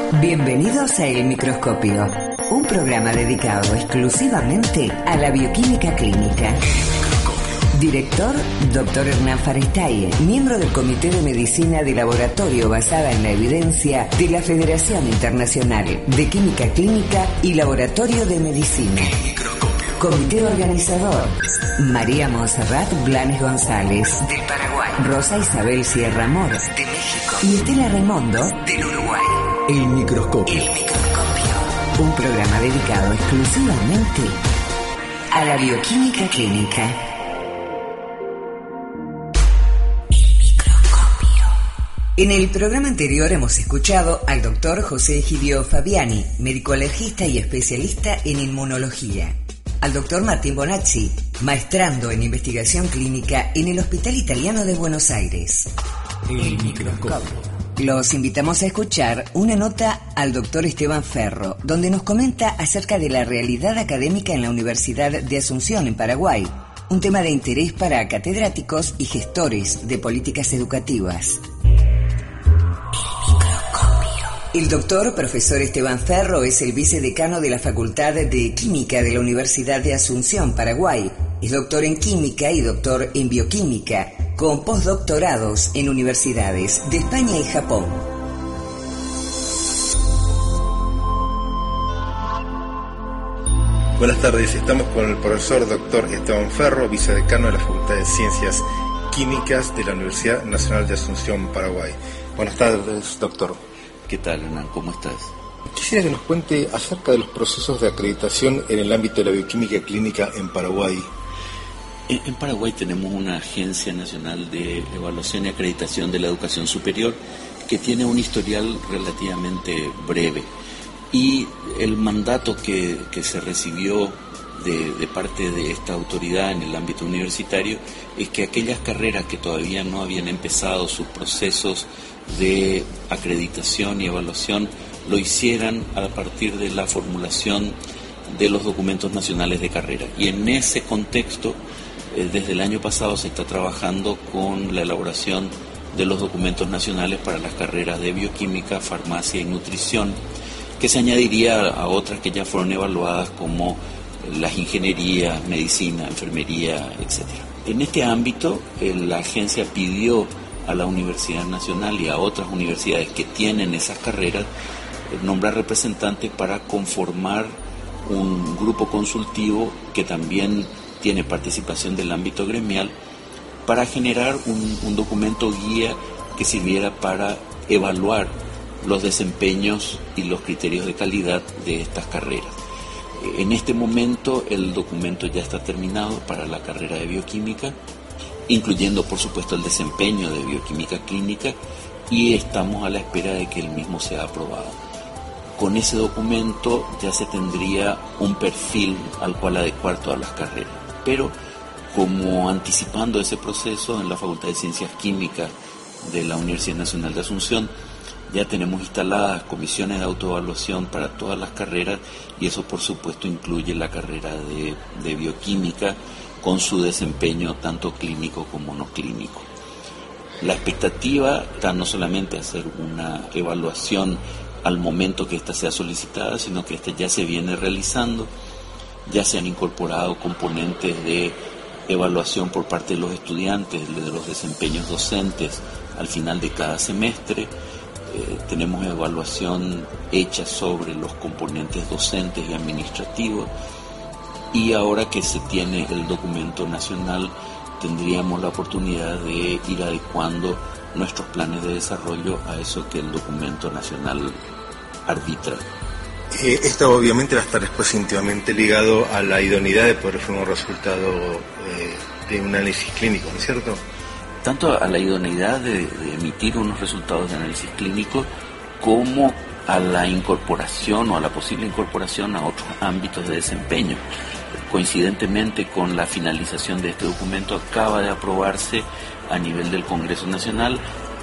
Bienvenidos a El Microscopio, un programa dedicado exclusivamente a la bioquímica clínica. Director, Dr. Hernán Farestaie, miembro del Comité de Medicina de Laboratorio basada en la evidencia de la Federación Internacional de Química Clínica y Laboratorio de Medicina. Comité organizador, María Monserrat Blanes González, del Paraguay, Rosa Isabel Sierra Mor, de México, y Estela Raimondo, del Uruguay. El Microscopio. El Microscopio. Un programa dedicado exclusivamente a la bioquímica clínica. En el programa anterior hemos escuchado al doctor José Egidio Fabiani, médico alergista y especialista en inmunología. Al doctor Martín Bonacci, maestrando en investigación clínica en el Hospital Italiano de Buenos Aires. El Microscopio. Los invitamos a escuchar una nota al doctor Esteban Ferro, donde nos comenta acerca de la realidad académica en la Universidad de Asunción, en Paraguay, un tema de interés para catedráticos y gestores de políticas educativas. El doctor profesor Esteban Ferro es el vicedecano de la Facultad de Química de la Universidad de Asunción, Paraguay. Es doctor en Química y doctor en Bioquímica, con postdoctorados en universidades de España y Japón. Buenas tardes, estamos con el profesor doctor Esteban Ferro, vicedecano de la Facultad de Ciencias Químicas de la Universidad Nacional de Asunción, Paraguay. Buenas tardes, doctor. ¿Qué tal, Hernán? ¿Cómo estás? Quisiera que nos cuente acerca de los procesos de acreditación en el ámbito de la bioquímica clínica en Paraguay. En Paraguay tenemos una Agencia Nacional de Evaluación y Acreditación de la Educación Superior que tiene un historial relativamente breve. Y el mandato que se recibió de parte de esta autoridad en el ámbito universitario es que aquellas carreras que todavía no habían empezado sus procesos de acreditación y evaluación lo hicieran a partir de la formulación de los documentos nacionales de carrera. Y en ese contexto, desde el año pasado se está trabajando con la elaboración de los documentos nacionales para las carreras de bioquímica, farmacia y nutrición, que se añadiría a otras que ya fueron evaluadas como las ingenierías, medicina, enfermería, etc. En este ámbito, la agencia pidió a la Universidad Nacional y a otras universidades que tienen esas carreras nombrar representantes para conformar un grupo consultivo que también tiene participación del ámbito gremial para generar un documento guía que sirviera para evaluar los desempeños y los criterios de calidad de estas carreras. En este momento el documento ya está terminado para la carrera de bioquímica, incluyendo por supuesto el desempeño de bioquímica clínica, y estamos a la espera de que el mismo sea aprobado. Con ese documento ya se tendría un perfil al cual adecuar todas las carreras, pero como anticipando ese proceso, en la Facultad de Ciencias Químicas de la Universidad Nacional de Asunción ya tenemos instaladas comisiones de autoevaluación para todas las carreras, y eso por supuesto incluye la carrera de bioquímica con su desempeño tanto clínico como no clínico. La expectativa está no solamente hacer una evaluación al momento que ésta sea solicitada, sino que ésta ya se viene realizando. Ya se han incorporado componentes de evaluación por parte de los estudiantes, de los desempeños docentes al final de cada semestre. Tenemos evaluación hecha sobre los componentes docentes y administrativos, y ahora que se tiene el documento nacional tendríamos la oportunidad de ir adecuando nuestros planes de desarrollo a eso que el documento nacional arbitra. Esto obviamente va a estar después íntimamente ligado a la idoneidad de poder formar un resultado de un análisis clínico, ¿no es cierto? Tanto a la idoneidad de emitir unos resultados de análisis clínico como a la incorporación o a la posible incorporación a otros ámbitos de desempeño. Coincidentemente con la finalización de este documento, acaba de aprobarse a nivel del Congreso Nacional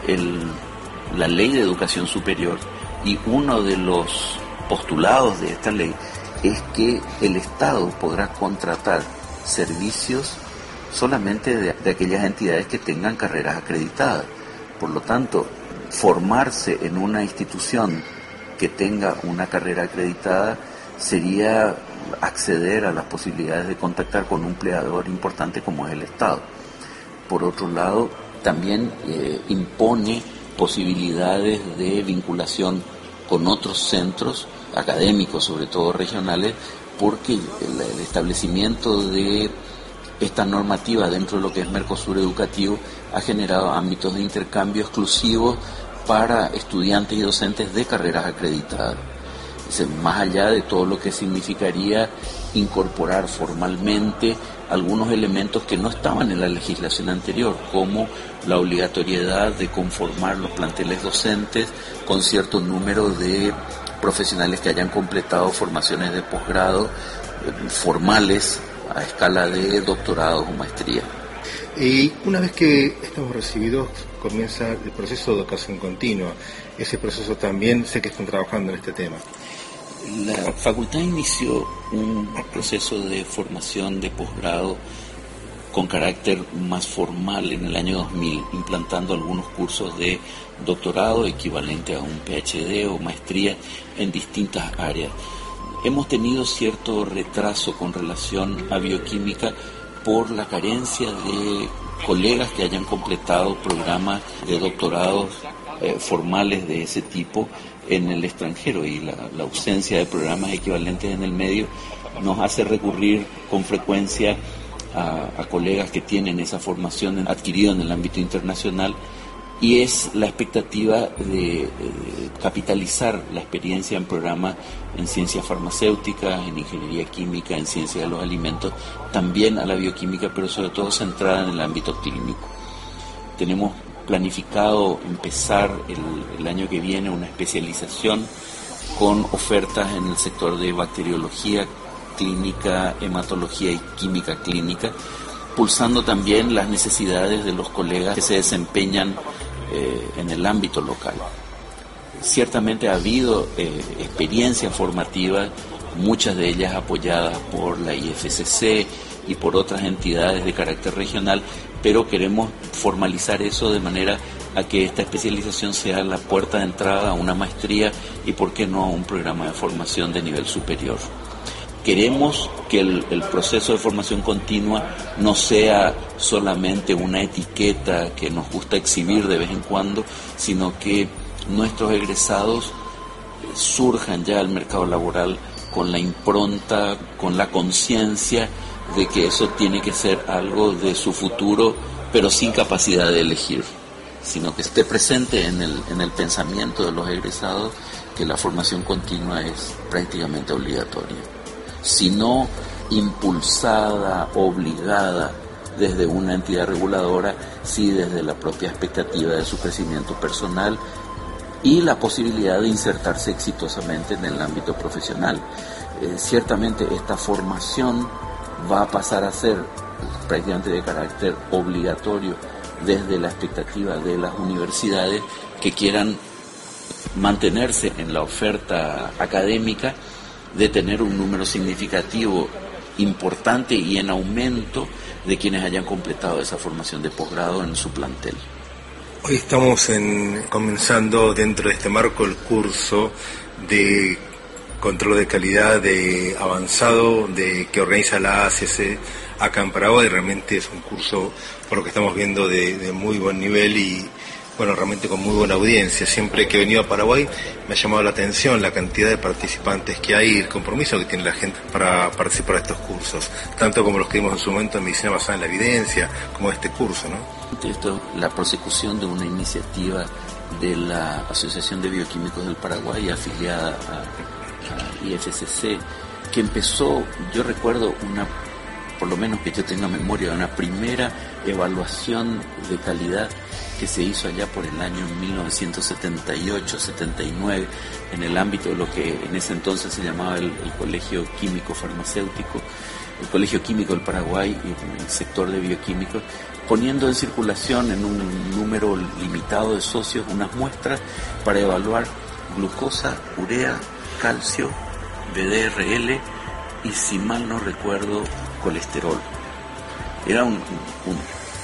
la Ley de Educación Superior, y uno de los postulados de esta ley es que el Estado podrá contratar servicios solamente de aquellas entidades que tengan carreras acreditadas. Por lo tanto, formarse en una institución que tenga una carrera acreditada sería acceder a las posibilidades de contactar con un empleador importante como es el Estado. Por otro lado, también impone posibilidades de vinculación con otros centros académicos, sobre todo regionales, porque el establecimiento de esta normativa dentro de lo que es Mercosur Educativo ha generado ámbitos de intercambio exclusivos para estudiantes y docentes de carreras acreditadas. Más allá de todo lo que significaría incorporar formalmente algunos elementos que no estaban en la legislación anterior, como la obligatoriedad de conformar los planteles docentes con cierto número de profesionales que hayan completado formaciones de posgrado formales a escala de doctorados o maestría. Y una vez que estamos recibidos, comienza el proceso de educación continua. Ese proceso también sé que están trabajando en este tema. La facultad inició un proceso de formación de posgrado con carácter más formal en el año 2000, implantando algunos cursos de doctorado equivalente a un PhD o maestría en distintas áreas. Hemos tenido cierto retraso con relación a bioquímica por la carencia de colegas que hayan completado programas de doctorados formales de ese tipo en el extranjero, y la ausencia de programas equivalentes en el medio nos hace recurrir con frecuencia a colegas que tienen esa formación adquirida en el ámbito internacional, y es la expectativa de capitalizar la experiencia en programas en ciencias farmacéuticas, en ingeniería química, en ciencia de los alimentos, también a la bioquímica, pero sobre todo centrada en el ámbito clínico. Tenemos planificado empezar el año que viene una especialización con ofertas en el sector de bacteriología clínica, hematología y química clínica, pulsando también las necesidades de los colegas que se desempeñan en el ámbito local. Ciertamente ha habido experiencias formativas, muchas de ellas apoyadas por la IFCC y por otras entidades de carácter regional, pero queremos formalizar eso de manera a que esta especialización sea la puerta de entrada a una maestría y, por qué no, a un programa de formación de nivel superior. Queremos que el proceso de formación continua no sea solamente una etiqueta que nos gusta exhibir de vez en cuando, sino que nuestros egresados surjan ya al mercado laboral con la impronta, con la conciencia de que eso tiene que ser algo de su futuro, pero sin capacidad de elegir, sino que esté presente en el pensamiento de los egresados que la formación continua es prácticamente obligatoria, sino impulsada, obligada desde una entidad reguladora, sí desde la propia expectativa de su crecimiento personal y la posibilidad de insertarse exitosamente en el ámbito profesional. Ciertamente esta formación va a pasar a ser prácticamente de carácter obligatorio desde la expectativa de las universidades que quieran mantenerse en la oferta académica, de tener un número significativo, importante y en aumento de quienes hayan completado esa formación de posgrado en su plantel. Hoy estamos comenzando dentro de este marco el curso de control de calidad de avanzado que organiza la ACC acá en Paraguay. Realmente es un curso, por lo que estamos viendo, de muy buen nivel y bueno, realmente con muy buena audiencia. Siempre que he venido a Paraguay me ha llamado la atención la cantidad de participantes que hay, el compromiso que tiene la gente para participar de estos cursos, tanto como los que vimos en su momento en Medicina Basada en la Evidencia, como este curso, ¿no? Esto es la prosecución de una iniciativa de la Asociación de Bioquímicos del Paraguay, afiliada a IFCC, que empezó, yo recuerdo por lo menos que yo tenga memoria, una primera evaluación de calidad que se hizo allá por el año 1978-79 en el ámbito de lo que en ese entonces se llamaba el Colegio Químico Farmacéutico, el Colegio Químico del Paraguay y el sector de bioquímicos, poniendo en circulación en un número limitado de socios unas muestras para evaluar glucosa, urea, calcio, VDRL y, si mal no recuerdo, colesterol. Era un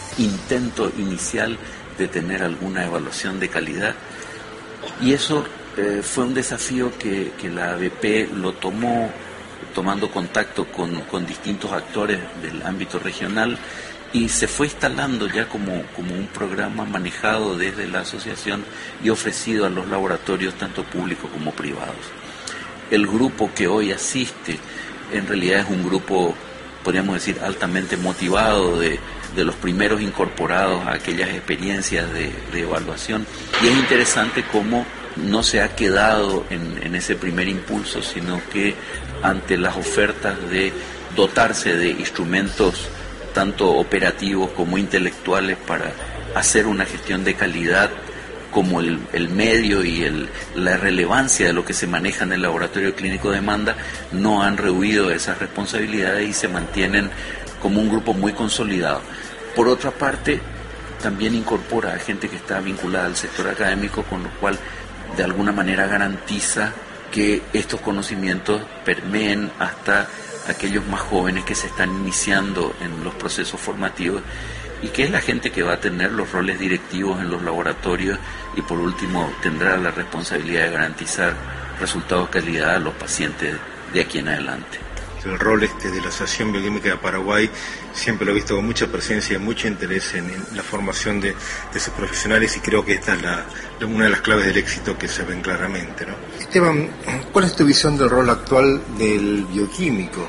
intento inicial de tener alguna evaluación de calidad, y eso fue un desafío que la ABP lo tomó tomando contacto con distintos actores del ámbito regional y se fue instalando ya como un programa manejado desde la asociación y ofrecido a los laboratorios tanto públicos como privados. El grupo que hoy asiste en realidad es un grupo, podríamos decir, altamente motivado de los primeros incorporados a aquellas experiencias de evaluación, y es interesante cómo no se ha quedado en ese primer impulso, sino que ante las ofertas de dotarse de instrumentos tanto operativos como intelectuales para hacer una gestión de calidad, como el medio y la relevancia de lo que se maneja en el laboratorio clínico demanda, no han rehuido esas responsabilidades y se mantienen como un grupo muy consolidado. Por otra parte, también incorpora a gente que está vinculada al sector académico, con lo cual de alguna manera garantiza que estos conocimientos permeen hasta aquellos más jóvenes que se están iniciando en los procesos formativos, y que es la gente que va a tener los roles directivos en los laboratorios y por último tendrá la responsabilidad de garantizar resultados de calidad a los pacientes de aquí en adelante. El rol de la Asociación Bioquímica de Paraguay siempre lo he visto con mucha presencia y mucho interés en la formación de sus profesionales, y creo que esta es una de las claves del éxito que se ven claramente, ¿no? Esteban, ¿cuál es tu visión del rol actual del bioquímico?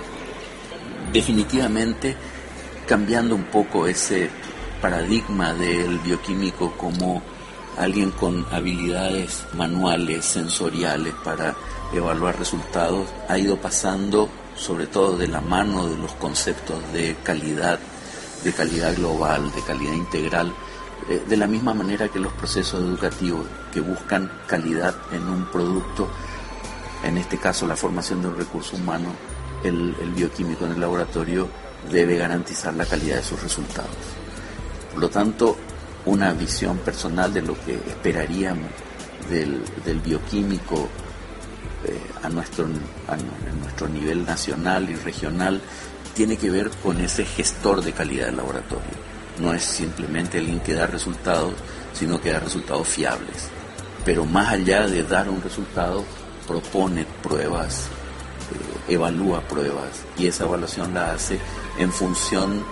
Definitivamente cambiando un poco ese paradigma del bioquímico como alguien con habilidades manuales, sensoriales para evaluar resultados, ha ido pasando sobre todo de la mano de los conceptos de calidad global, de calidad integral, de la misma manera que los procesos educativos que buscan calidad en un producto, en este caso la formación de un recurso humano, el bioquímico en el laboratorio debe garantizar la calidad de sus resultados. Por lo tanto, una visión personal de lo que esperaríamos del bioquímico en nuestro nivel nacional y regional tiene que ver con ese gestor de calidad del laboratorio. No es simplemente alguien que da resultados, sino que da resultados fiables. Pero más allá de dar un resultado, propone pruebas, evalúa pruebas, y esa evaluación la hace en función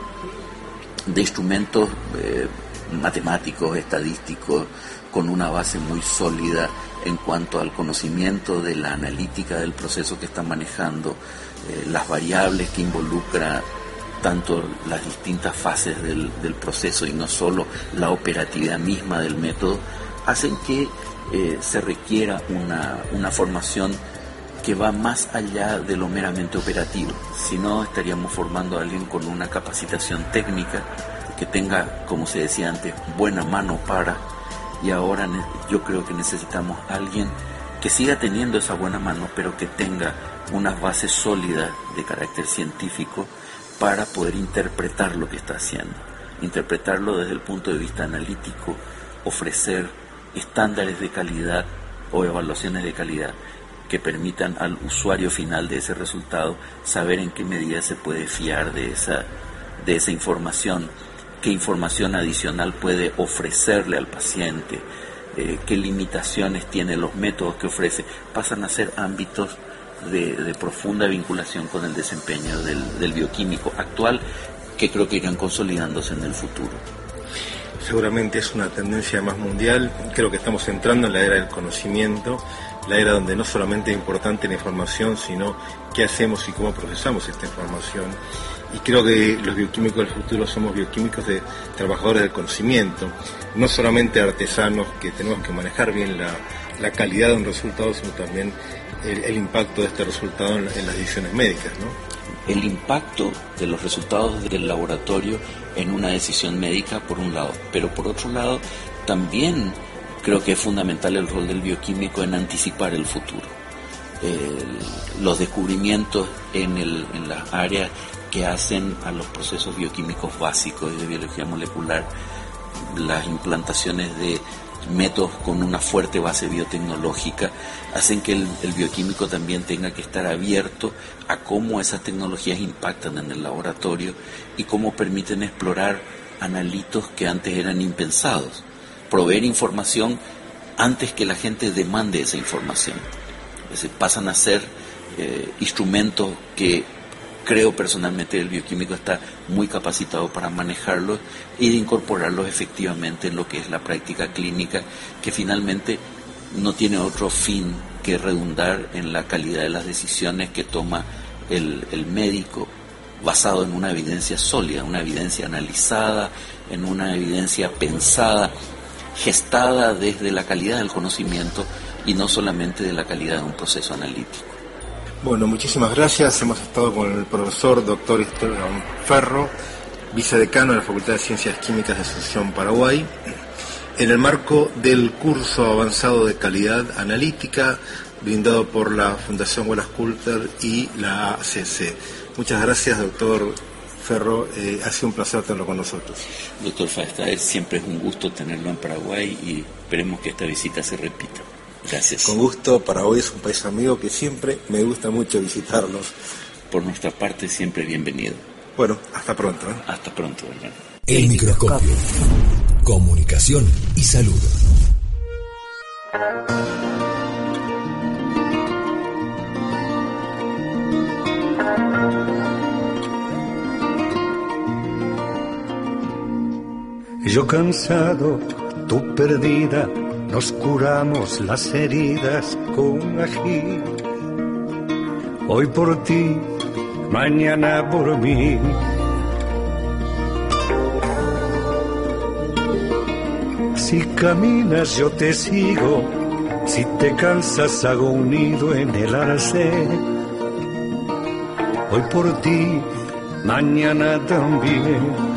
de instrumentos matemáticos, estadísticos, con una base muy sólida en cuanto al conocimiento de la analítica del proceso que están manejando, las variables que involucra tanto las distintas fases del proceso y no solo la operatividad misma del método, hacen que se requiera una formación que va más allá de lo meramente operativo. Si no, estaríamos formando a alguien con una capacitación técnica que tenga, como se decía antes, buena mano para, y ahora yo creo que necesitamos a alguien que siga teniendo esa buena mano, pero que tenga unas bases sólidas de carácter científico para poder interpretar lo que está haciendo, interpretarlo desde el punto de vista analítico, ofrecer estándares de calidad o evaluaciones de calidad que permitan al usuario final de ese resultado saber en qué medida se puede fiar de esa información, qué información adicional puede ofrecerle al paciente, qué limitaciones tienen los métodos que ofrece. Pasan a ser ámbitos de profunda vinculación con el desempeño del bioquímico actual, que creo que irán consolidándose en el futuro. Seguramente es una tendencia más mundial. Creo que estamos entrando en la era del conocimiento, la era donde no solamente es importante la información, sino qué hacemos y cómo procesamos esta información. Y creo que los bioquímicos del futuro somos bioquímicos de trabajadores del conocimiento, no solamente artesanos que tenemos que manejar bien la calidad de un resultado, sino también el impacto de este resultado en las decisiones médicas, ¿no? El impacto de los resultados del laboratorio en una decisión médica, por un lado, pero por otro lado también creo que es fundamental el rol del bioquímico en anticipar el futuro. Los descubrimientos en las áreas que hacen a los procesos bioquímicos básicos y de biología molecular, las implantaciones de métodos con una fuerte base biotecnológica, hacen que el bioquímico también tenga que estar abierto a cómo esas tecnologías impactan en el laboratorio y cómo permiten explorar analitos que antes eran impensados, proveer información antes que la gente demande esa información. Es decir, pasan a ser instrumentos que creo personalmente el bioquímico está muy capacitado para manejarlos y de incorporarlos efectivamente en lo que es la práctica clínica, que finalmente no tiene otro fin que redundar en la calidad de las decisiones que toma el médico, basado en una evidencia sólida, una evidencia analizada, en una evidencia pensada, gestada desde la calidad del conocimiento y no solamente de la calidad de un proceso analítico. Bueno, muchísimas gracias. Hemos estado con el profesor Dr. Esteban Ferro, vicedecano de la Facultad de Ciencias Químicas de Asunción, Paraguay, en el marco del curso avanzado de calidad analítica brindado por la Fundación Wallace Coulter y la ACC. Muchas gracias, doctor Ferro. Ha sido un placer tenerlo con nosotros. Doctor Faestaer, siempre es un gusto tenerlo en Paraguay y esperemos que esta visita se repita. Gracias. Con gusto. Paraguay es un país amigo que siempre me gusta mucho visitarlos. Por nuestra parte, siempre bienvenido. Bueno, hasta pronto. Hasta pronto, hermano. El microscopio. Comunicación y salud. Yo cansado, tú perdida, nos curamos las heridas con ají. Hoy por ti, mañana por mí. Si caminas yo te sigo, si te cansas hago un nido en el arcén. Hoy por ti, mañana también.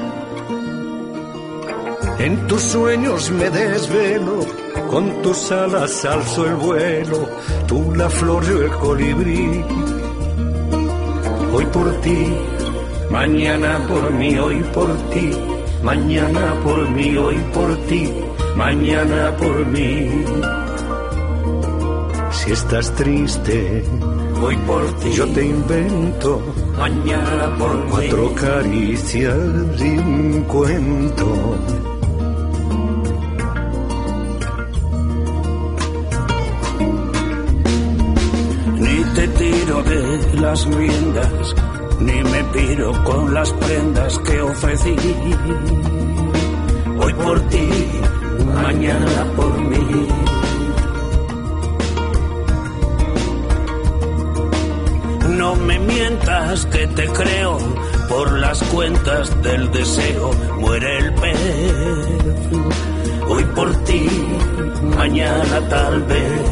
En tus sueños me desvelo, con tus alas alzo el vuelo, tú la flor yo el colibrí. Hoy por ti, mañana por mí, hoy por ti, mañana por mí, hoy por ti, mañana por mí. Si estás triste, hoy por ti, yo te invento, mañana por mí, 4 caricias y un cuento. Te tiro de las riendas, ni me piro con las prendas que ofrecí. Hoy por ti, mañana por mí. No me mientas que te creo, por las cuentas del deseo muere el pez. Hoy por ti, mañana tal vez.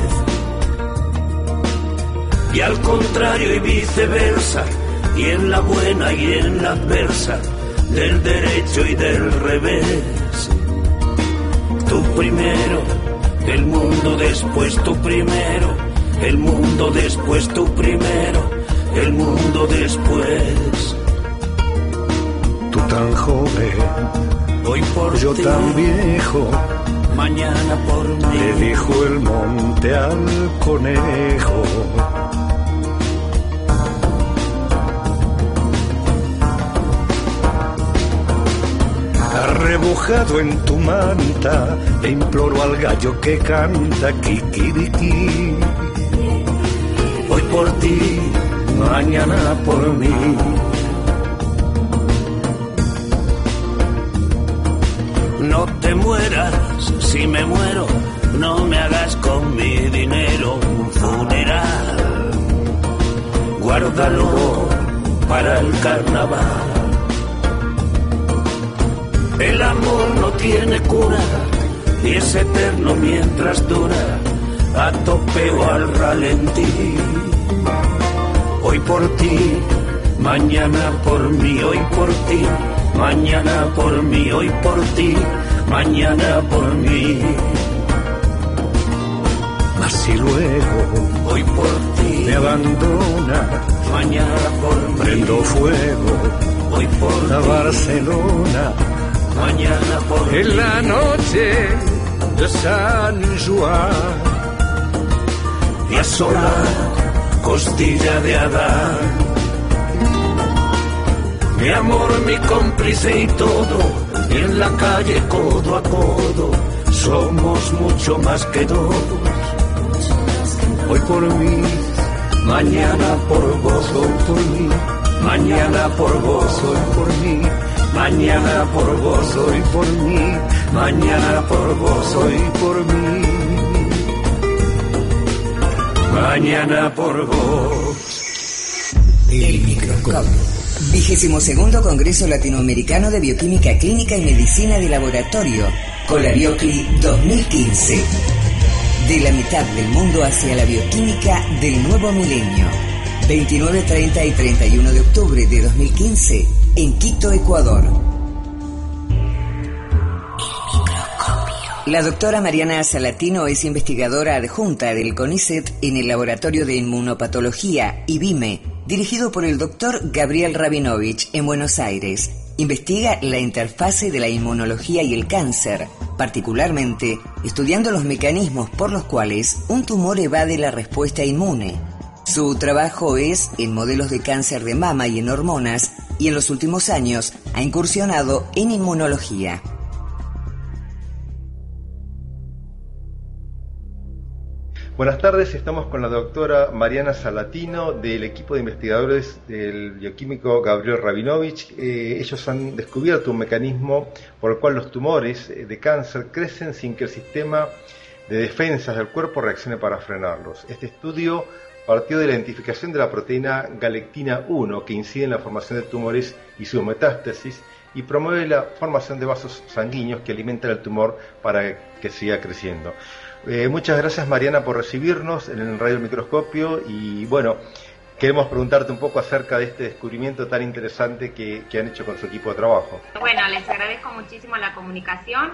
Y al contrario y viceversa, y en la buena y en la adversa, del derecho y del revés. Tú primero, el mundo después tú primero, el mundo después tú primero, el mundo después. Tú tan joven, hoy por yo ti, tan viejo, mañana por mí. Le dijo el monte al conejo. Arrebujado en tu manta, le imploro al gallo que canta kikiriki. Hoy por ti, mañana por mí. No te mueras, si me muero, no me hagas con mi dinero un funeral. Guárdalo para el carnaval. El amor no tiene cura y es eterno mientras dura, a tope o al ralentí. Hoy por ti, mañana por mí, hoy por ti, mañana por mí, hoy por ti, mañana por mí. Mas si luego, hoy por ti, me abandona, mañana por mí, prendo fuego, hoy por la Barcelona. Mañana por en la noche de San Juan y a sola costilla de Adán. Mi amor, mi cómplice y todo, y en la calle codo a codo, somos mucho más que dos. Hoy por mí, mañana por vos, hoy por mí, mañana por vos, hoy por mí, mañana por vos, hoy por mí, mañana por vos, hoy por mí, mañana por vos. El microscopio. 22º Congreso Latinoamericano de Bioquímica Clínica y Medicina de Laboratorio, con la Biocli 2015. De la mitad del mundo hacia la bioquímica del nuevo milenio. 29, 30 y 31 de octubre de 2015 en Quito, Ecuador. La doctora Mariana Salatino es investigadora adjunta del CONICET en el Laboratorio de Inmunopatología, IBIME, dirigido por el doctor Gabriel Rabinovich en Buenos Aires. Investiga la interfase de la inmunología y el cáncer, particularmente estudiando los mecanismos por los cuales un tumor evade la respuesta inmune. Su trabajo es en modelos de cáncer de mama y en hormonas, y en los últimos años ha incursionado en inmunología. Buenas tardes, estamos con la doctora Mariana Salatino del equipo de investigadores del bioquímico Gabriel Rabinovich. Ellos han descubierto un mecanismo por el cual los tumores de cáncer crecen sin que el sistema de defensas del cuerpo reaccione para frenarlos. Este estudio partió de la identificación de la proteína galectina 1 que incide en la formación de tumores y sus metástasis y promueve la formación de vasos sanguíneos que alimentan el tumor para que siga creciendo. Muchas gracias, Mariana, por recibirnos en el Radio Microscopio y bueno, queremos preguntarte un poco acerca de este descubrimiento tan interesante que han hecho con su equipo de trabajo. Bueno, les agradezco muchísimo la comunicación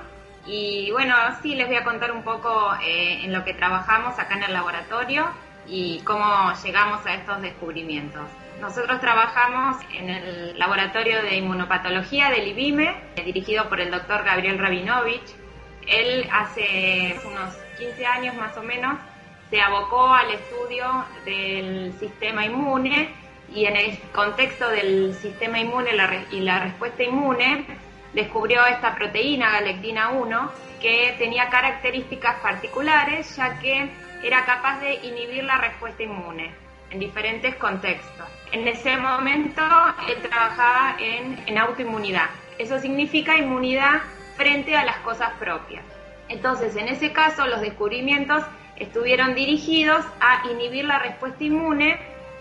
y bueno, sí, les voy a contar un poco en lo que trabajamos acá en el laboratorio y cómo llegamos a estos descubrimientos. Nosotros trabajamos en el Laboratorio de Inmunopatología del IBIME, dirigido por el doctor Gabriel Rabinovich. Él hace unos 15 años más o menos se abocó al estudio del sistema inmune y en el contexto del sistema inmune y la respuesta inmune descubrió esta proteína galectina 1 que tenía características particulares ya que era capaz de inhibir la respuesta inmune en diferentes contextos. En ese momento él trabajaba en autoinmunidad, eso significa inmunidad frente a las cosas propias. Entonces, en ese caso, los descubrimientos estuvieron dirigidos a inhibir la respuesta inmune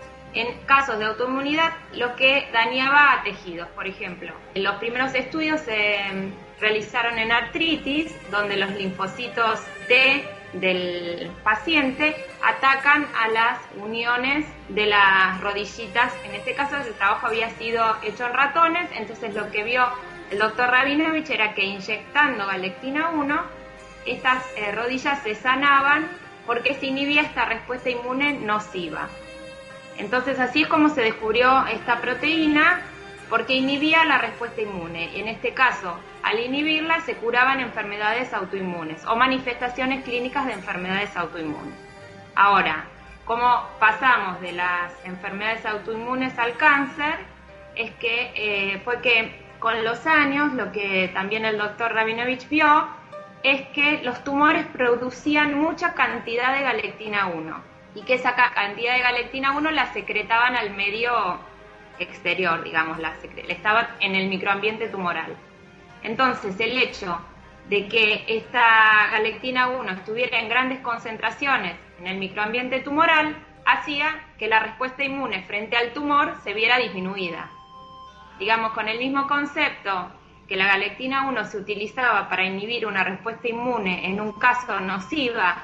en casos de autoinmunidad, lo que dañaba a tejidos, por ejemplo. Los primeros estudios se realizaron en artritis, donde los linfocitos T del paciente atacan a las uniones de las rodillitas. En este caso, el trabajo había sido hecho en ratones, entonces lo que vio el doctor Rabinovich era que inyectando galectina 1, estas rodillas se sanaban porque se inhibía esta respuesta inmune nociva. Entonces así es como se descubrió esta proteína, porque inhibía la respuesta inmune. En este caso, al inhibirla se curaban enfermedades autoinmunes o manifestaciones clínicas de enfermedades autoinmunes. Ahora, ¿cómo pasamos de las enfermedades autoinmunes al cáncer? Es que fue que con los años, lo que también el doctor Rabinovich vio, es que los tumores producían mucha cantidad de galectina 1 y que esa cantidad de galectina 1 la secretaban al medio exterior, digamos, estaba en el microambiente tumoral. Entonces, el hecho de que esta galectina 1 estuviera en grandes concentraciones en el microambiente tumoral hacía que la respuesta inmune frente al tumor se viera disminuida. Digamos, con el mismo concepto que la galectina 1 se utilizaba para inhibir una respuesta inmune en un caso nociva,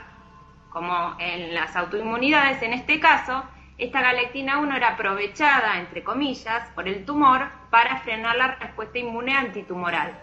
como en las autoinmunidades, en este caso, esta galectina 1 era aprovechada, entre comillas, por el tumor para frenar la respuesta inmune antitumoral.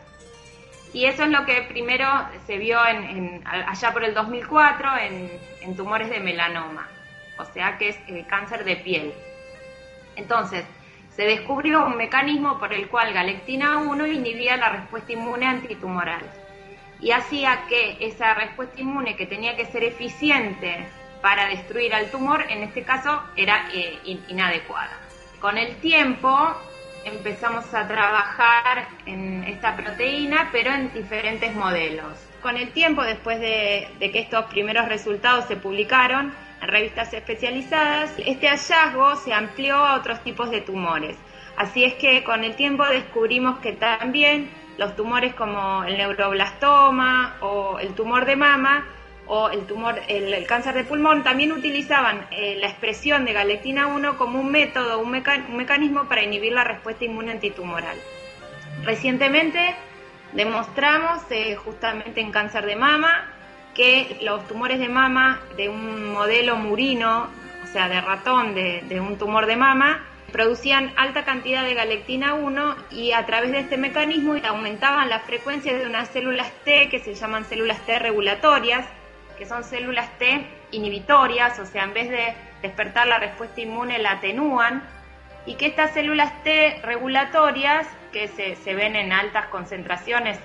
Y eso es lo que primero se vio allá por el 2004 en tumores de melanoma, o sea que es cáncer de piel. Entonces, se descubrió un mecanismo por el cual galectina 1 inhibía la respuesta inmune antitumoral y hacía que esa respuesta inmune que tenía que ser eficiente para destruir al tumor, en este caso era inadecuada. Con el tiempo empezamos a trabajar en esta proteína, pero en diferentes modelos. Con el tiempo, después de que estos primeros resultados se publicaron en revistas especializadas, este hallazgo se amplió a otros tipos de tumores. Así es que con el tiempo descubrimos que también los tumores como el neuroblastoma o el tumor de mama o el cáncer de pulmón también utilizaban la expresión de galectina-1 como un método, un mecanismo para inhibir la respuesta inmune antitumoral. Recientemente demostramos justamente en cáncer de mama que los tumores de mama de un modelo murino, o sea de ratón de un tumor de mama, producían alta cantidad de galectina-1 y a través de este mecanismo aumentaban la frecuencia de unas células T que se llaman células T regulatorias, que son células T inhibitorias, o sea, en vez de despertar la respuesta inmune la atenúan, y que estas células T regulatorias, que se ven en altas concentraciones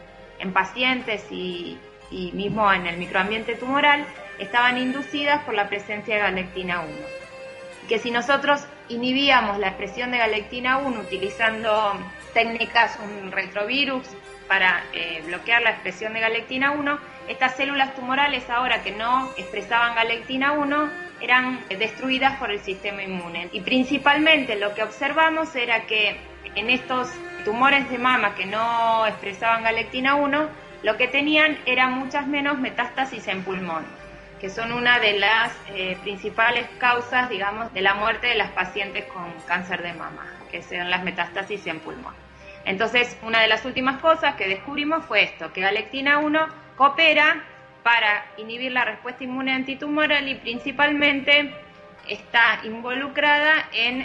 en pacientes y mismo en el microambiente tumoral, estaban inducidas por la presencia de galectina-1. Que si nosotros inhibíamos la expresión de galectina-1 utilizando técnicas, un retrovirus, para bloquear la expresión de galectina-1, estas células tumorales ahora que no expresaban galectina-1 eran destruidas por el sistema inmune. Y principalmente lo que observamos era que en estos tumores de mama que no expresaban galectina-1, lo que tenían era muchas menos metástasis en pulmón, que son una de las principales causas, digamos, de la muerte de las pacientes con cáncer de mama, que son las metástasis en pulmón. Entonces, una de las últimas cosas que descubrimos fue esto, que galectina-1 coopera para inhibir la respuesta inmune antitumoral y principalmente está involucrada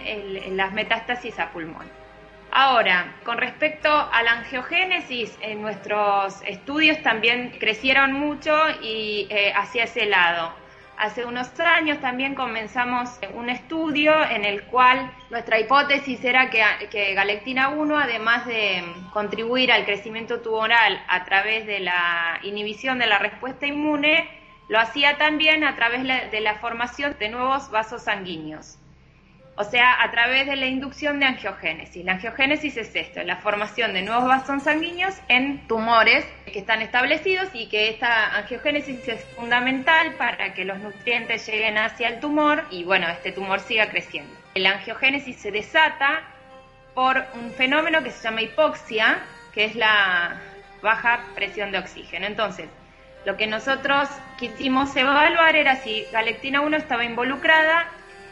en las metástasis a pulmón. Ahora, con respecto a la angiogénesis, nuestros estudios también crecieron mucho y hacia ese lado. Hace unos años también comenzamos un estudio en el cual nuestra hipótesis era que galectina-1, además de contribuir al crecimiento tumoral a través de la inhibición de la respuesta inmune, lo hacía también a través de la formación de nuevos vasos sanguíneos. O sea, a través de la inducción de angiogénesis. La angiogénesis es esto, la formación de nuevos vasos sanguíneos en tumores que están establecidos y que esta angiogénesis es fundamental para que los nutrientes lleguen hacia el tumor y, bueno, este tumor siga creciendo. La angiogénesis se desata por un fenómeno que se llama hipoxia, que es la baja presión de oxígeno. Entonces, lo que nosotros quisimos evaluar era si galectina-1 estaba involucrada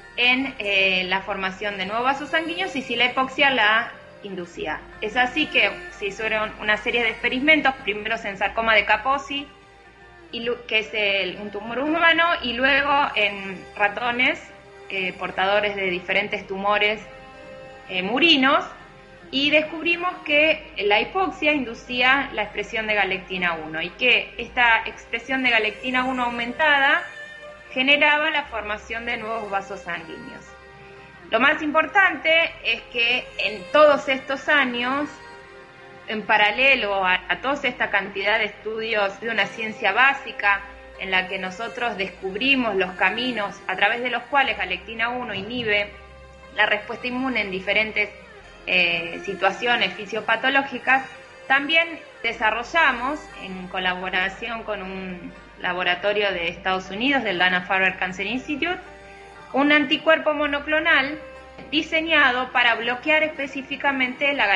en la formación de nuevos vasos sanguíneos y si la hipoxia la inducía. Es así que se hicieron una serie de experimentos, primero en sarcoma de Kaposi, que es un tumor humano, y luego en ratones portadores de diferentes tumores murinos, y descubrimos que la hipoxia inducía la expresión de galectina-1 y que esta expresión de galectina-1 aumentada generaba la formación de nuevos vasos sanguíneos. Lo más importante es que en todos estos años, en paralelo a toda esta cantidad de estudios de una ciencia básica en la que nosotros descubrimos los caminos a través de los cuales galectina-1 inhibe la respuesta inmune en diferentes situaciones fisiopatológicas, también desarrollamos, en colaboración con un laboratorio de Estados Unidos, del Dana-Farber Cancer Institute, un anticuerpo monoclonal diseñado para bloquear específicamente la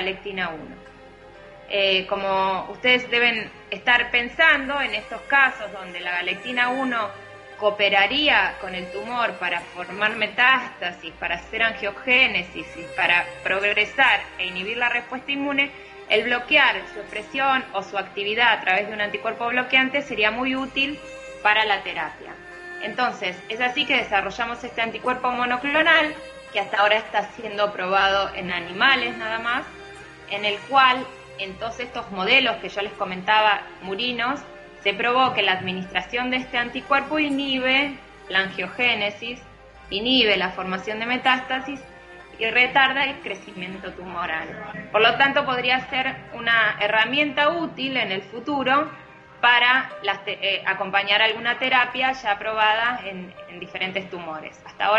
galectina-1. Como ustedes deben estar pensando, en estos casos donde la galectina-1 cooperaría con el tumor para formar metástasis, para hacer angiogénesis y para progresar e inhibir la respuesta inmune, el bloquear su expresión o su actividad a través de un anticuerpo bloqueante sería muy útil para la terapia. Entonces, es así que desarrollamos este anticuerpo monoclonal, que hasta ahora está siendo probado en animales nada más, en el cual, en todos estos modelos que yo les comentaba, murinos, se probó que la administración de este anticuerpo inhibe la angiogénesis, inhibe la formación de metástasis y retarda el crecimiento tumoral. Por lo tanto, podría ser una herramienta útil en el futuro para acompañar alguna terapia ya aprobada en diferentes tumores. Hasta ahora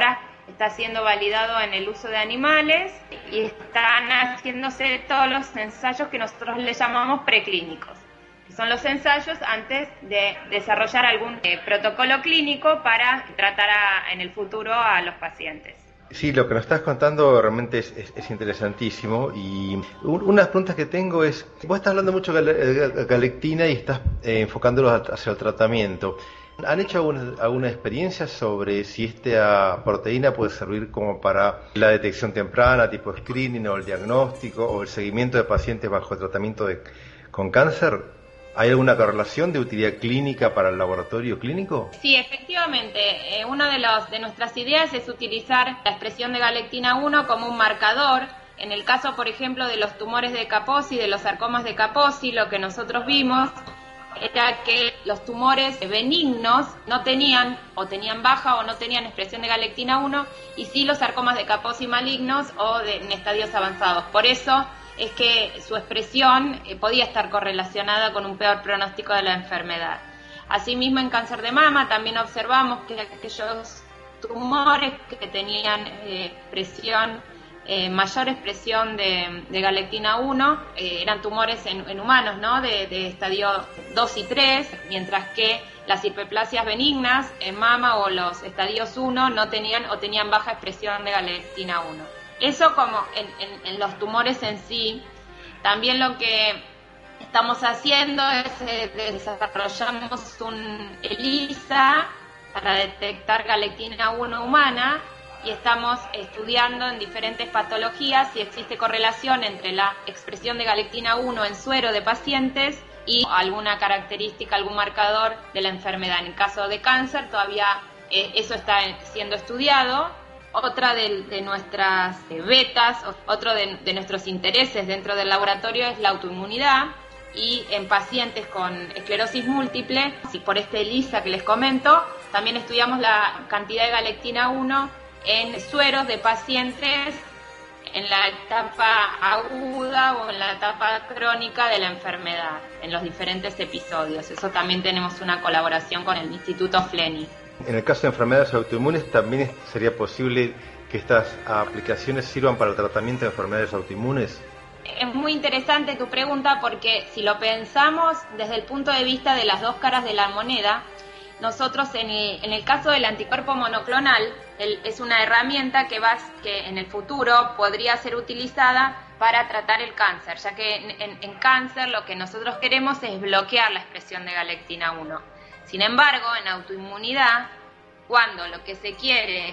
está siendo validado en el uso de animales y están haciéndose todos los ensayos que nosotros le llamamos preclínicos, que son los ensayos antes de desarrollar algún protocolo clínico para tratar en el futuro a los pacientes. Sí, lo que nos estás contando realmente es interesantísimo, y unas preguntas que tengo es, vos estás hablando mucho de galectina y estás enfocándolo hacia el tratamiento. ¿Han hecho alguna experiencia sobre si esta proteína puede servir como para la detección temprana, tipo screening, o el diagnóstico, o el seguimiento de pacientes bajo tratamiento con cáncer? ¿Hay alguna correlación de utilidad clínica para el laboratorio clínico? Sí, efectivamente. Una de nuestras ideas es utilizar la expresión de galectina 1 como un marcador. En el caso, por ejemplo, de los tumores de Kaposi, de los sarcomas de Kaposi, lo que nosotros vimos era que los tumores benignos no tenían, o tenían baja o no tenían expresión de galectina 1, y sí los sarcomas de Kaposi malignos o en estadios avanzados. Por eso es que su expresión podía estar correlacionada con un peor pronóstico de la enfermedad. Asimismo, en cáncer de mama también observamos que aquellos tumores que tenían mayor expresión de galectina 1 eran tumores en humanos, ¿no? de estadio 2 y 3, mientras que las hiperplasias benignas en mama o los estadios 1 no tenían o tenían baja expresión de galectina 1. Eso como en los tumores en sí. También lo que estamos haciendo es desarrollamos un ELISA para detectar galectina 1 humana, y estamos estudiando en diferentes patologías si existe correlación entre la expresión de galectina 1 en suero de pacientes y alguna característica, algún marcador de la enfermedad. En el caso de cáncer todavía eso está siendo estudiado. Otra de nuestras betas, otro de nuestros intereses dentro del laboratorio es la autoinmunidad, y en pacientes con esclerosis múltiple, y por este ELISA que les comento, también estudiamos la cantidad de galectina 1 en sueros de pacientes en la etapa aguda o en la etapa crónica de la enfermedad, en los diferentes episodios. Eso también tenemos una colaboración con el Instituto Fleni. En el caso de enfermedades autoinmunes, ¿también sería posible que estas aplicaciones sirvan para el tratamiento de enfermedades autoinmunes? Es muy interesante tu pregunta, porque si lo pensamos desde el punto de vista de las dos caras de la moneda, nosotros en el caso del anticuerpo monoclonal, es una herramienta que en el futuro podría ser utilizada para tratar el cáncer, ya que en cáncer lo que nosotros queremos es bloquear la expresión de galectina 1. Sin embargo, en autoinmunidad, cuando lo que se quiere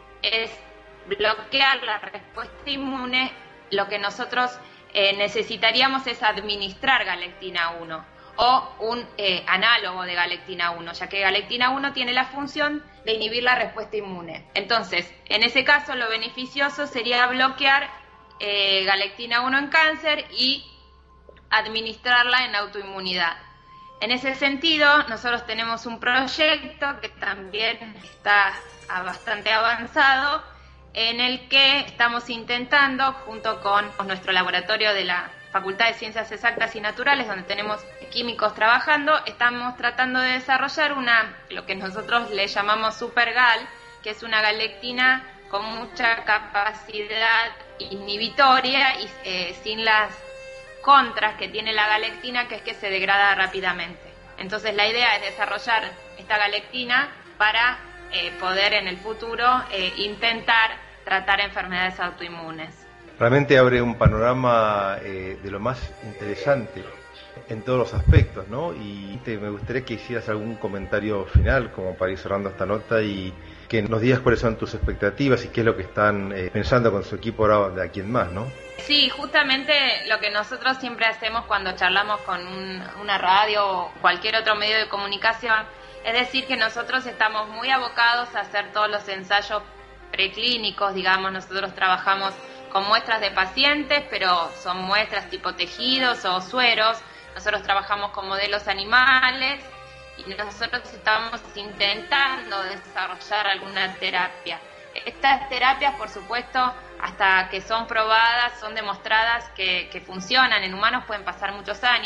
es bloquear la respuesta inmune, lo que nosotros necesitaríamos es administrar galectina 1 o un análogo de galectina 1, ya que galectina 1 tiene la función de inhibir la respuesta inmune. Entonces, en ese caso, lo beneficioso sería bloquear galectina 1 en cáncer y administrarla en autoinmunidad. En ese sentido, nosotros tenemos un proyecto que también está bastante avanzado, en el que estamos intentando, junto con nuestro laboratorio de la Facultad de Ciencias Exactas y Naturales, donde tenemos químicos trabajando, estamos tratando de desarrollar lo que nosotros le llamamos supergal, que es una galectina con mucha capacidad inhibitoria y sin las contras que tiene la galectina, que es que se degrada rápidamente. Entonces la idea es desarrollar esta galectina para poder en el futuro intentar tratar enfermedades autoinmunes. Realmente abre un panorama de lo más interesante en todos los aspectos, ¿no? Y me gustaría que hicieras algún comentario final como para ir cerrando esta nota, y que nos digas cuáles son tus expectativas y qué es lo que están pensando con su equipo ahora de aquí en más, ¿no? Sí, justamente lo que nosotros siempre hacemos cuando charlamos con una radio o cualquier otro medio de comunicación, es decir, que nosotros estamos muy abocados a hacer todos los ensayos preclínicos, digamos. Nosotros trabajamos con muestras de pacientes, pero son muestras tipo tejidos o sueros. Nosotros trabajamos con modelos animales y nosotros estamos intentando desarrollar alguna terapia. Estas terapias, por supuesto, hasta que son probadas, son demostradas que funcionan en humanos, pueden pasar muchos años.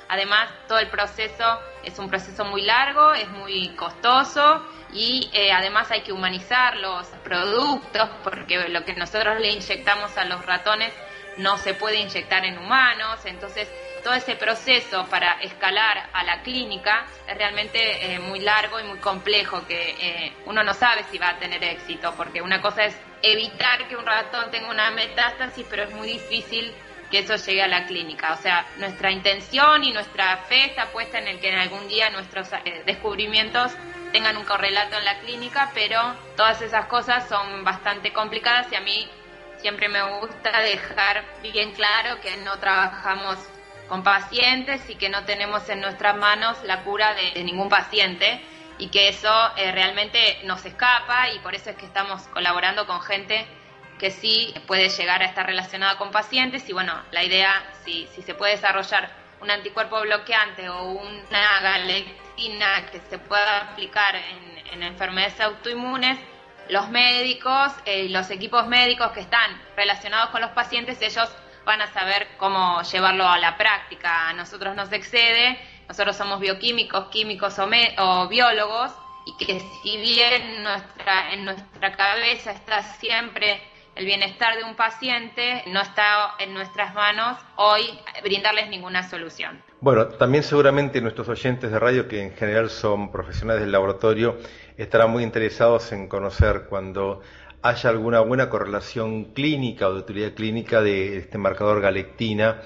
Además, todo el proceso es un proceso muy largo, es muy costoso y además hay que humanizar los productos porque lo que nosotros le inyectamos a los ratones no se puede inyectar en humanos. Entonces, todo ese proceso para escalar a la clínica es realmente muy largo y muy complejo, que uno no sabe si va a tener éxito, porque una cosa es evitar que un ratón tenga una metástasis, pero es muy difícil que eso llegue a la clínica. O sea, nuestra intención y nuestra fe está puesta en el que en algún día nuestros descubrimientos tengan un correlato en la clínica, pero todas esas cosas son bastante complicadas y a mí siempre me gusta dejar bien claro que no trabajamos con pacientes y que no tenemos en nuestras manos la cura de ningún paciente y que eso realmente nos escapa, y por eso es que estamos colaborando con gente que sí puede llegar a estar relacionada con pacientes. Y bueno, la idea, si se puede desarrollar un anticuerpo bloqueante o una galectina que se pueda aplicar en enfermedades autoinmunes, los médicos y los equipos médicos que están relacionados con los pacientes, ellos van a saber cómo llevarlo a la práctica. A nosotros nos excede, nosotros somos bioquímicos, químicos o biólogos, y que si bien en nuestra cabeza está siempre el bienestar de un paciente, no está en nuestras manos hoy brindarles ninguna solución. Bueno, también seguramente nuestros oyentes de radio, que en general son profesionales del laboratorio, estarán muy interesados en conocer cuando haya alguna buena correlación clínica o de utilidad clínica de este marcador galectina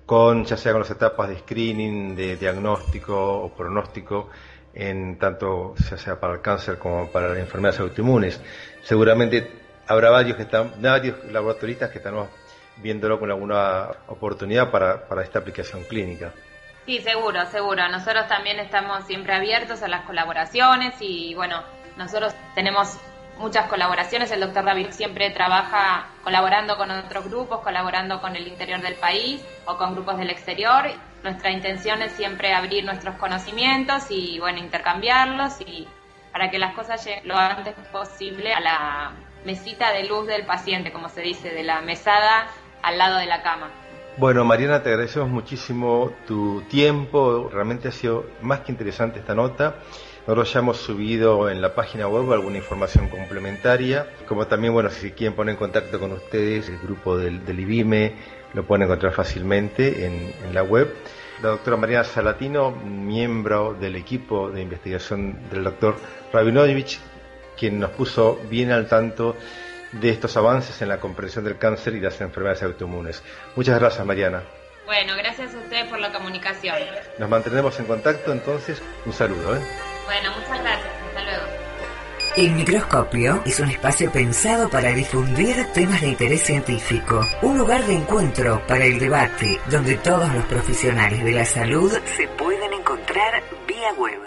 ya sea con las etapas de screening, de diagnóstico o pronóstico, en tanto ya sea para el cáncer como para las enfermedades autoinmunes. Seguramente habrá varios laboratoristas que están viéndolo con alguna oportunidad para esta aplicación clínica. Sí, seguro. Nosotros también estamos siempre abiertos a las colaboraciones y bueno, nosotros tenemos muchas colaboraciones. El doctor David siempre trabaja colaborando con otros grupos, colaborando con el interior del país o con grupos del exterior. Nuestra intención es siempre abrir nuestros conocimientos y bueno, intercambiarlos, y para que las cosas lleguen lo antes posible a la mesita de luz del paciente, como se dice, de la mesada al lado de la cama. Bueno, Mariana, te agradecemos muchísimo tu tiempo. Realmente ha sido más que interesante esta nota. Nosotros ya hemos subido en la página web alguna información complementaria, como también, bueno, si quieren poner en contacto con ustedes, el grupo del IBIME lo pueden encontrar fácilmente en la web. La doctora Mariana Salatino, miembro del equipo de investigación del doctor Rabinovich, quien nos puso bien al tanto de estos avances en la comprensión del cáncer y las enfermedades autoinmunes. Muchas gracias, Mariana. Bueno, gracias a ustedes por la comunicación. Nos mantenemos en contacto, entonces, un saludo. Bueno, muchas gracias, hasta luego. El Microscopio es un espacio pensado para difundir temas de interés científico, un lugar de encuentro para el debate, donde todos los profesionales de la salud se pueden encontrar vía web.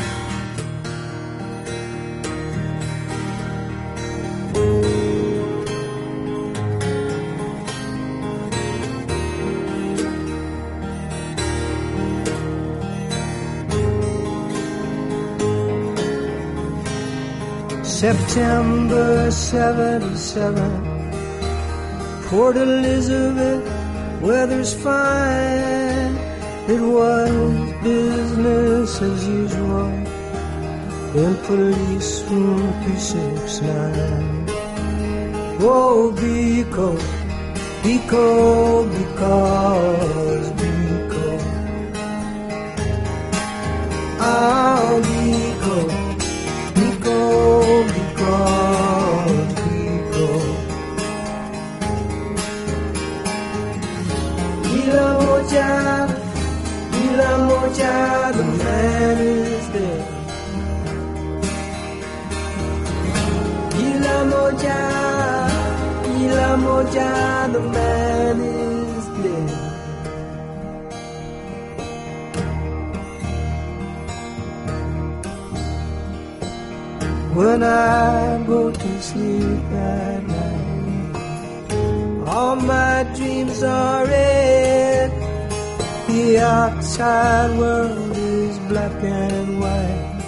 September 77, Port Elizabeth, weather's fine. It was business as usual in policeroom 369. Oh, because I'll because Ilamoja, the man is dead. Ilamoja, the man is dead. When I go to sleep at night, all my dreams are red. The outside world is black and white.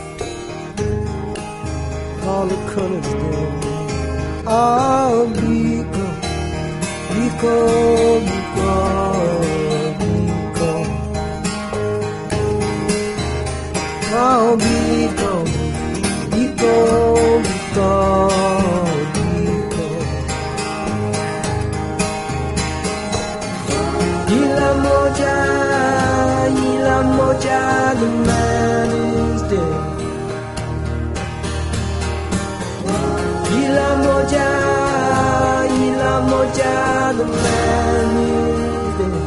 All the colors dead. Oh, Biko. Oh, Biko, Biko, Biko, Biko. Yila Moja, the man is dead. Yila Moja, the man is dead.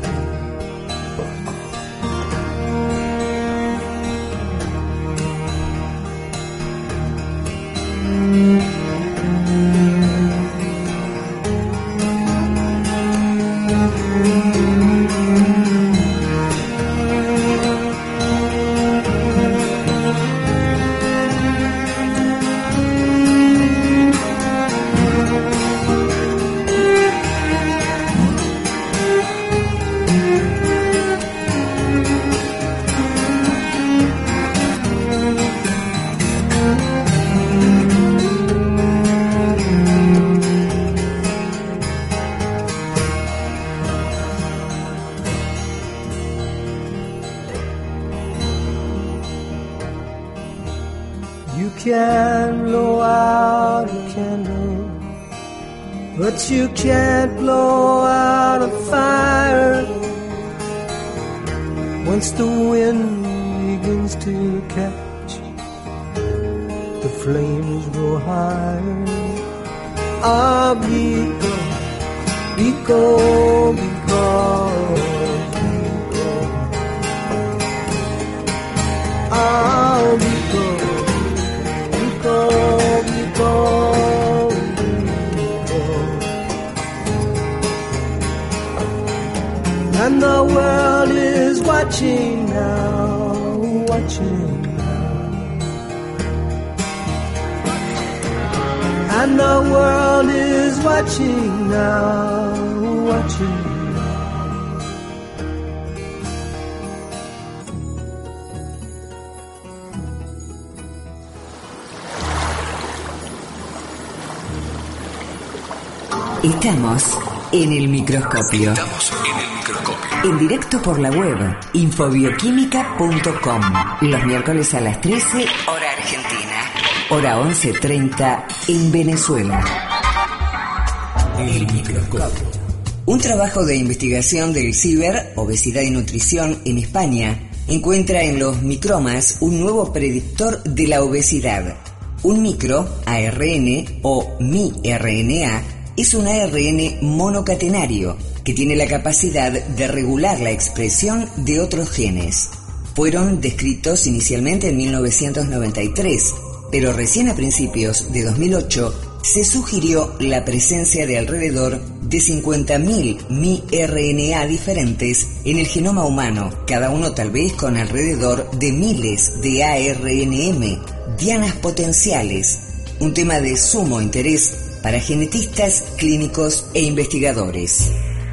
You can blow out a candle, but you can't blow out a fire. Once the wind begins to catch, the flames grow higher. Ah, Biko, Biko, Biko, Biko. Ah, Biko, Biko, Biko, Biko. And the world is watching now, watching now. And the world is watching now, watching now. Estamos en el microscopio. En directo por la web infobioquímica.com. Los miércoles a las 13, hora argentina. Hora 11:30 en Venezuela. El microscopio. Un trabajo de investigación del CIBER, Obesidad y Nutrición en España, encuentra en los micromas un nuevo predictor de la obesidad. Un micro, ARN o miRNA, es un ARN monocatenario que tiene la capacidad de regular la expresión de otros genes. Fueron descritos inicialmente en 1993, pero recién a principios de 2008 se sugirió la presencia de alrededor de 50.000 miRNA diferentes en el genoma humano, cada uno tal vez con alrededor de miles de ARNM, dianas potenciales, un tema de sumo interés para genetistas, clínicos e investigadores.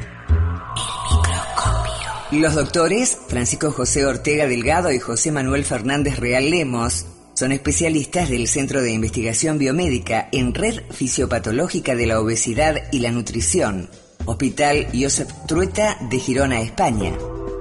Los doctores Francisco José Ortega Delgado y José Manuel Fernández Real Lemos son especialistas del Centro de Investigación Biomédica en Red Fisiopatológica de la Obesidad y la Nutrición, Hospital Josep Trueta de Girona, España.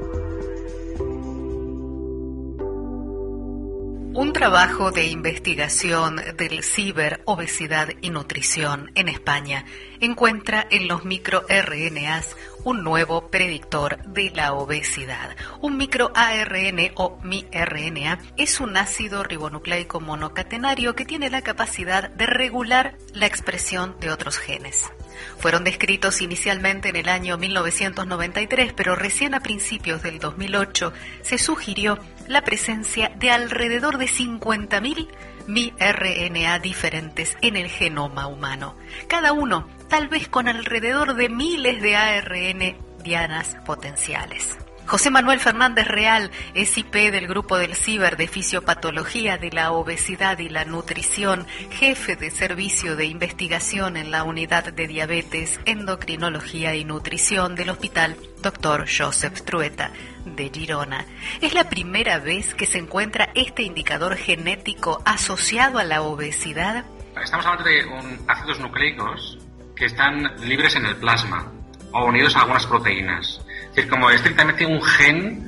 Un trabajo de investigación del CIBER, Obesidad y Nutrición en España encuentra en los microRNAs un nuevo predictor de la obesidad. Un microARN o miRNA es un ácido ribonucleico monocatenario que tiene la capacidad de regular la expresión de otros genes. Fueron descritos inicialmente en el año 1993, pero recién a principios del 2008 se sugirió la presencia de alrededor de 50.000 miRNA diferentes en el genoma humano, cada uno tal vez con alrededor de miles de ARN dianas potenciales. José Manuel Fernández Real es IP del grupo del CIBER de Fisiopatología de la Obesidad y la Nutrición, jefe de servicio de investigación en la Unidad de Diabetes, Endocrinología y Nutrición del Hospital Dr. Josep Trueta de Girona. Es la primera vez que se encuentra este indicador genético asociado a la obesidad. Estamos hablando de ácidos nucleicos que están libres en el plasma o unidos a algunas proteínas. Es decir, como estrictamente un gen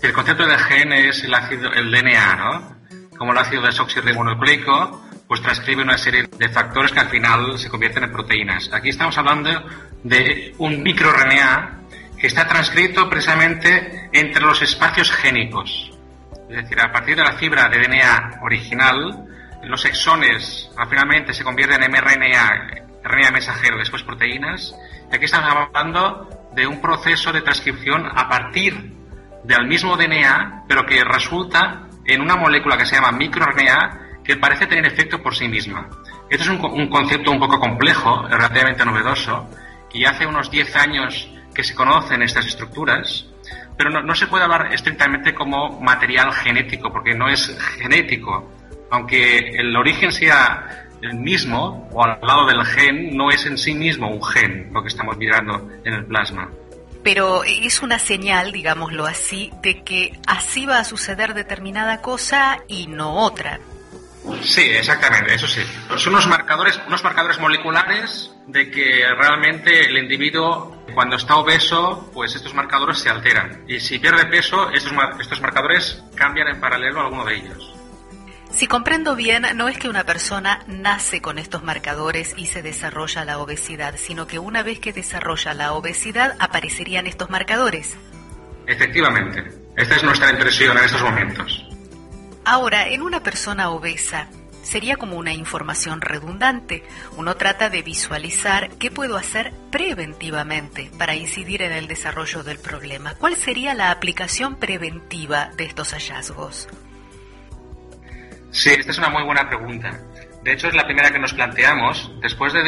El concepto de gen es el DNA, ¿no? Como el ácido desoxirribonucleico, pues transcribe una serie de factores que al final se convierten en proteínas. Aquí estamos hablando de un microRNA que está transcrito precisamente entre los espacios génicos. Es decir, a partir de la fibra de DNA original, los exones finalmente se convierten en RNA mensajero, después proteínas. Y aquí estamos hablando de un proceso de transcripción a partir del mismo DNA, pero que resulta en una molécula que se llama microRNA, que parece tener efecto por sí misma. Esto es un concepto un poco complejo, relativamente novedoso, y hace unos 10 años que se conocen estas estructuras, pero no se puede hablar estrictamente como material genético, porque no es genético. Aunque el origen sea el mismo, o al lado del gen, no es en sí mismo un gen lo que estamos mirando en el plasma. Pero es una señal, digámoslo así, de que así va a suceder determinada cosa y no otra. Sí, exactamente, eso sí. Son unos marcadores moleculares de que realmente el individuo, cuando está obeso, pues estos marcadores se alteran. Y si pierde peso, estos marcadores cambian en paralelo a alguno de ellos. Si comprendo bien, no es que una persona nace con estos marcadores y se desarrolla la obesidad, sino que una vez que desarrolla la obesidad aparecerían estos marcadores. Efectivamente, esta es nuestra impresión en estos momentos. Ahora, en una persona obesa, sería como una información redundante. Uno trata de visualizar qué puedo hacer preventivamente para incidir en el desarrollo del problema. ¿Cuál sería la aplicación preventiva de estos hallazgos? Sí, esta es una muy buena pregunta. De hecho, es la primera que nos planteamos. Después de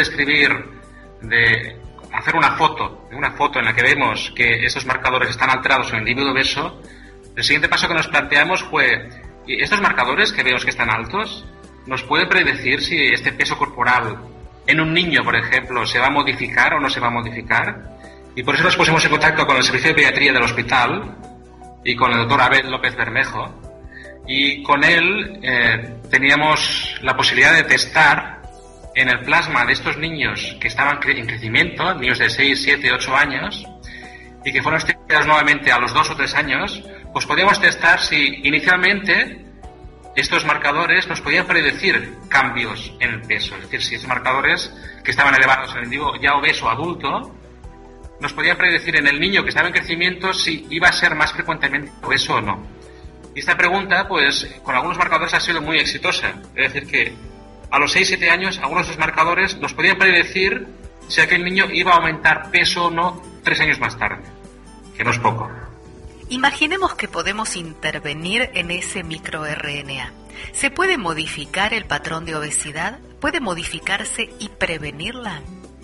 hacer una foto en la que vemos que estos marcadores están alterados en el individuo obeso, el siguiente paso que nos planteamos fue: ¿estos marcadores que vemos que están altos nos puede predecir si este peso corporal en un niño, por ejemplo, se va a modificar o no se va a modificar? Y por eso nos pusimos en contacto con el servicio de pediatría del hospital y con el doctor Abel López Bermejo. Y con él teníamos la posibilidad de testar en el plasma de estos niños que estaban en crecimiento, niños de 6, 7, 8 años, y que fueron estudiados nuevamente a los 2 o 3 años, pues podíamos testar si inicialmente estos marcadores nos podían predecir cambios en el peso. Es decir, si estos marcadores que estaban elevados en el individuo ya obeso adulto, nos podían predecir en el niño que estaba en crecimiento si iba a ser más frecuentemente obeso o no. Y esta pregunta, pues, con algunos marcadores ha sido muy exitosa. Es decir, que a los 6-7 años, algunos de los marcadores nos podían predecir si aquel niño iba a aumentar peso o no 3 años más tarde, que no es poco. Imaginemos que podemos intervenir en ese microRNA. ¿Se puede modificar el patrón de obesidad? ¿Puede modificarse y prevenirla?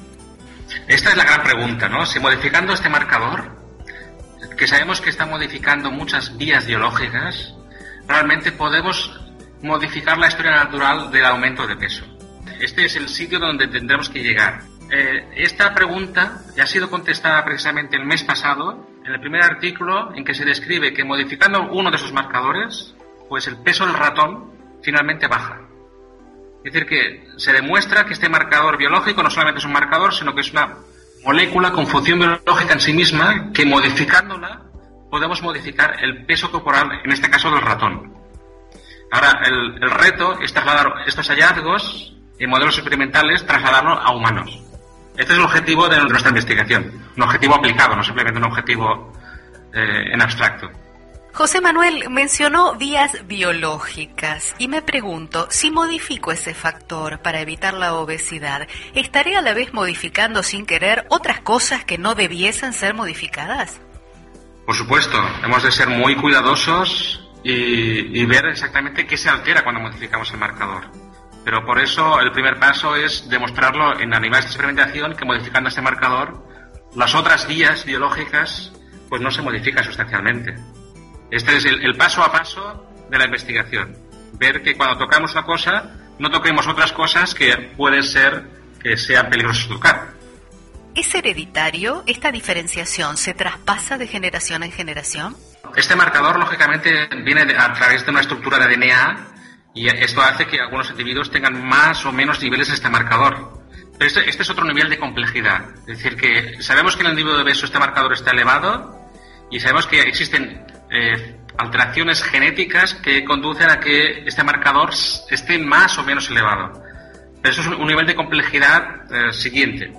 Esta es la gran pregunta, ¿no? Si modificando este marcador, que sabemos que está modificando muchas vías biológicas, realmente podemos modificar la historia natural del aumento de peso. Este es el sitio donde tendremos que llegar. Esta pregunta ya ha sido contestada precisamente el mes pasado, en el primer artículo en que se describe que modificando uno de esos marcadores, pues el peso del ratón finalmente baja. Es decir, que se demuestra que este marcador biológico no solamente es un marcador, sino que es una molécula con función biológica en sí misma, que modificándola podemos modificar el peso corporal, en este caso del ratón. Ahora, el reto es trasladar estos hallazgos en modelos experimentales, trasladarlos a humanos. Este es el objetivo de nuestra investigación, un objetivo aplicado, no simplemente un objetivo en abstracto. José Manuel mencionó vías biológicas y me pregunto, si modifico ese factor para evitar la obesidad, ¿estaré a la vez modificando sin querer otras cosas que no debiesen ser modificadas? Por supuesto, hemos de ser muy cuidadosos y ver exactamente qué se altera cuando modificamos el marcador. Pero por eso el primer paso es demostrarlo en animales de experimentación que modificando este marcador, las otras vías biológicas pues no se modifican sustancialmente. Este es el paso a paso de la investigación. Ver que cuando tocamos una cosa, no toquemos otras cosas que puede ser que sean peligrosas de tocar. ¿Es hereditario? ¿Esta diferenciación se traspasa de generación en generación? Este marcador, lógicamente, viene a través de una estructura de DNA y esto hace que algunos individuos tengan más o menos niveles de este marcador. Pero este es otro nivel de complejidad. Es decir, que sabemos que en el individuo obeso este marcador está elevado y sabemos que existen alteraciones genéticas que conducen a que este marcador esté más o menos elevado. Pero eso es un nivel de complejidad siguiente.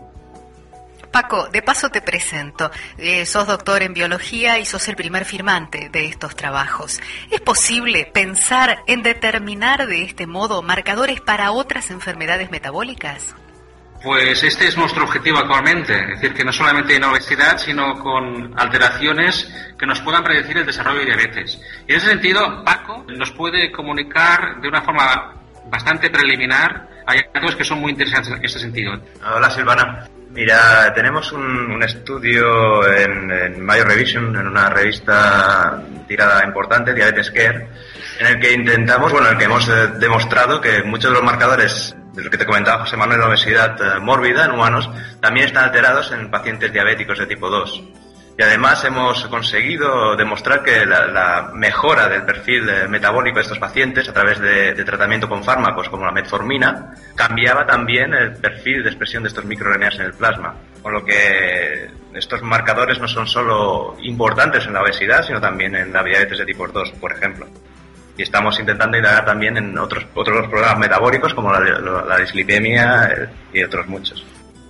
Paco, de paso te presento. Sos doctor en biología y sos el primer firmante de estos trabajos. ¿Es posible pensar en determinar de este modo marcadores para otras enfermedades metabólicas? Pues este es nuestro objetivo actualmente, es decir, que no solamente en obesidad, sino con alteraciones que nos puedan predecir el desarrollo de diabetes. Y en ese sentido, Paco nos puede comunicar de una forma bastante preliminar hallazgos que son muy interesantes en este sentido. Hola, Silvana. Mira, tenemos un estudio en Mayo Revision, en una revista tirada importante, Diabetes Care, en el que intentamos, en el que hemos demostrado que muchos de los marcadores de lo que te comentaba José Manuel, la obesidad mórbida en humanos, también están alterados en pacientes diabéticos de tipo 2. Y además hemos conseguido demostrar que la mejora del perfil metabólico de estos pacientes a través de tratamiento con fármacos como la metformina cambiaba también el perfil de expresión de estos microRNAs en el plasma. Con lo que estos marcadores no son solo importantes en la obesidad, sino también en la diabetes de tipo 2, por ejemplo. Y estamos intentando indagar también en otros problemas metabólicos como la dislipemia y otros muchos.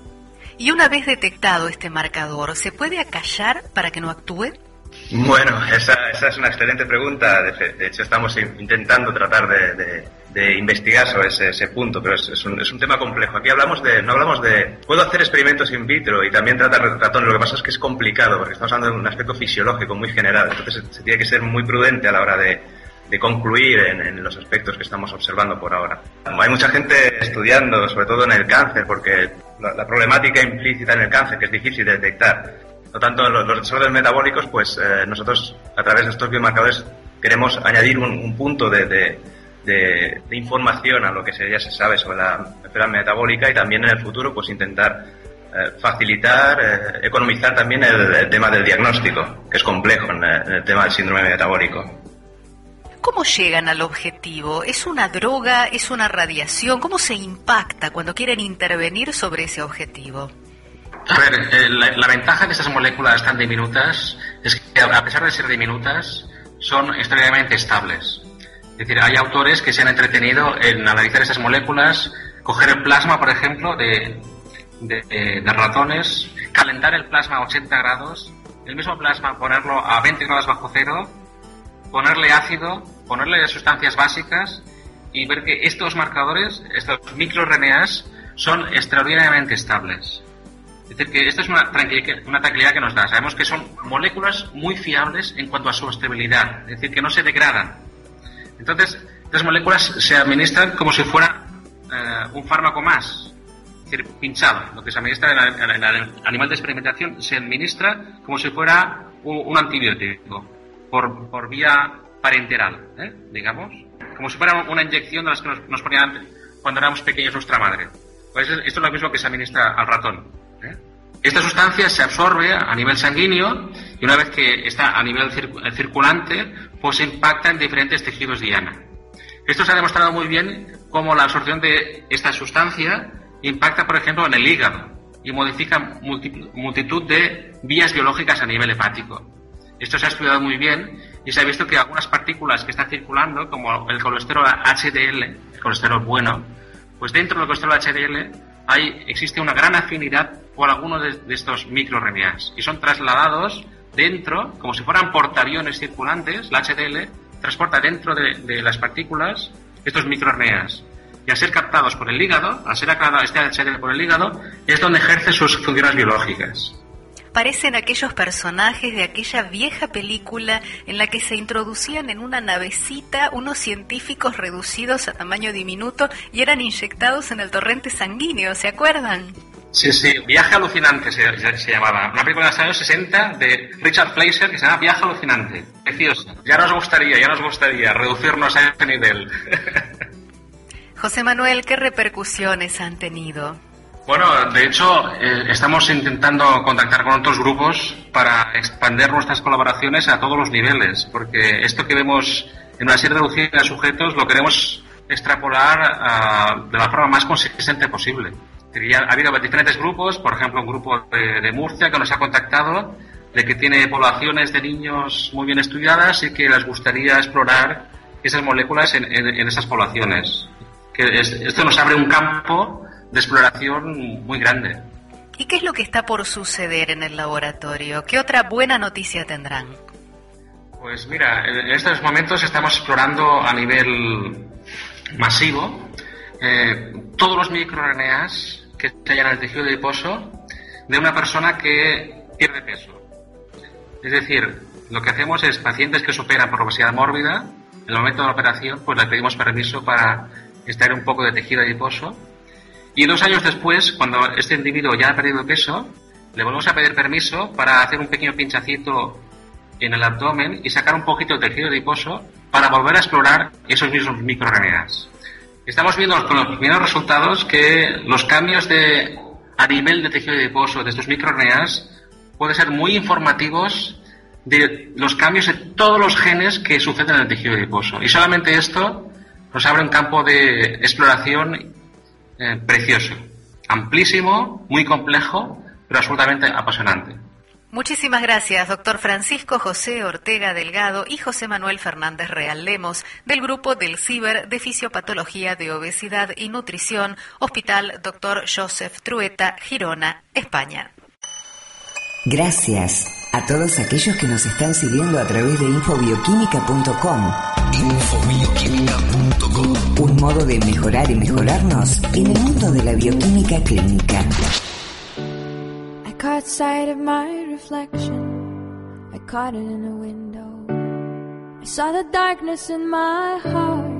Y una vez detectado este marcador, ¿se puede acallar para que no actúe? Bueno, esa es una excelente pregunta. De hecho, estamos intentando tratar de investigar sobre ese punto, pero es un tema complejo. Aquí no hablamos de... Puedo hacer experimentos in vitro y también tratar ratones. Lo que pasa es que es complicado porque estamos hablando de un aspecto fisiológico muy general. Entonces se tiene que ser muy prudente a la hora de concluir en los aspectos que estamos observando por ahora. Hay mucha gente estudiando, sobre todo en el cáncer, porque la problemática implícita en el cáncer, que es difícil de detectar, no tanto en los desórdenes metabólicos, pues nosotros a través de estos biomarcadores queremos añadir un punto de información a lo que ya se sabe sobre la enfermedad metabólica y también en el futuro pues intentar facilitar, economizar también el tema del diagnóstico, que es complejo en el tema del síndrome metabólico. ¿Cómo llegan al objetivo? ¿Es una droga? ¿Es una radiación? ¿Cómo se impacta cuando quieren intervenir sobre ese objetivo? A ver, la ventaja de estas moléculas tan diminutas es que, a pesar de ser diminutas, son extremadamente estables. Es decir, hay autores que se han entretenido en analizar estas moléculas, coger el plasma, por ejemplo, de ratones, calentar el plasma a 80 grados, el mismo plasma ponerlo a 20 grados bajo cero, ponerle ácido, ponerle sustancias básicas y ver que estos marcadores, estos microRNAs, son extraordinariamente estables. Es decir, que esto es una tranquilidad que nos da. Sabemos que son moléculas muy fiables en cuanto a su estabilidad, es decir, que no se degradan. Entonces, las moléculas se administran como si fuera un fármaco más, es decir, pinchado. Lo que se administra en el animal de experimentación se administra como si fuera un antibiótico, por vía parenteral, digamos, como si fuera una inyección de las que nos ponían antes, cuando éramos pequeños nuestra madre. Pues esto es lo mismo que se administra al ratón. Esta sustancia se absorbe a nivel sanguíneo y una vez que está a nivel circulante, pues impacta en diferentes tejidos diana. Esto se ha demostrado muy bien cómo la absorción de esta sustancia impacta, por ejemplo, en el hígado y modifica multitud de vías biológicas a nivel hepático. Esto se ha estudiado muy bien y se ha visto que algunas partículas que están circulando, como el colesterol HDL, el colesterol bueno, pues dentro del colesterol HDL existe una gran afinidad por algunos de estos microRNAs y son trasladados dentro, como si fueran portaaviones circulantes. La HDL transporta dentro de las partículas estos microRNAs y al ser captados por el hígado, al ser captado este HDL por el hígado, es donde ejerce sus funciones biológicas. Parecen aquellos personajes de aquella vieja película en la que se introducían en una navecita unos científicos reducidos a tamaño diminuto y eran inyectados en el torrente sanguíneo, ¿se acuerdan? Sí, Viaje Alucinante se llamaba. Una película de los años 60 de Richard Fleischer que se llama Viaje Alucinante. Preciosa. Ya nos gustaría reducirnos a ese nivel. José Manuel, ¿qué repercusiones han tenido? Bueno, de hecho, estamos intentando contactar con otros grupos para expandir nuestras colaboraciones a todos los niveles, porque esto que vemos en una serie reducida de sujetos lo queremos extrapolar de la forma más consistente posible. Ya ha habido diferentes grupos, por ejemplo, un grupo de Murcia que nos ha contactado de que tiene poblaciones de niños muy bien estudiadas y que les gustaría explorar esas moléculas en esas poblaciones. Esto nos abre un campo de exploración muy grande. ¿Y qué es lo que está por suceder en el laboratorio? ¿Qué otra buena noticia tendrán? Pues mira, en estos momentos estamos explorando a nivel masivo todos los microRNAs que se hallan en el tejido adiposo de una persona que pierde peso. Es decir, lo que hacemos es pacientes que superan por obesidad mórbida, en el momento de la operación pues le pedimos permiso para extraer un poco de tejido adiposo y 2 años después, cuando este individuo ya ha perdido peso, le volvemos a pedir permiso para hacer un pequeño pinchacito en el abdomen y sacar un poquito de tejido adiposo para volver a explorar esos mismos microRNAs. Estamos viendo con los primeros resultados que los cambios a nivel de tejido adiposo de estos microRNAs pueden ser muy informativos de los cambios de todos los genes que suceden en el tejido adiposo. Y solamente esto nos abre un campo de exploración precioso, amplísimo, muy complejo, pero absolutamente apasionante. Muchísimas gracias, doctor Francisco José Ortega Delgado y José Manuel Fernández Real Lemos, del Grupo del CIBER de Fisiopatología de Obesidad y Nutrición, Hospital Dr. Joseph Trueta, Girona, España. Gracias a todos aquellos que nos están siguiendo a través de infobioquímica.com. Infobioquímica.com. Un modo de mejorar y mejorarnos en el mundo de la bioquímica clínica. I caught sight of my reflection. I caught it in a window. I saw the darkness in my heart.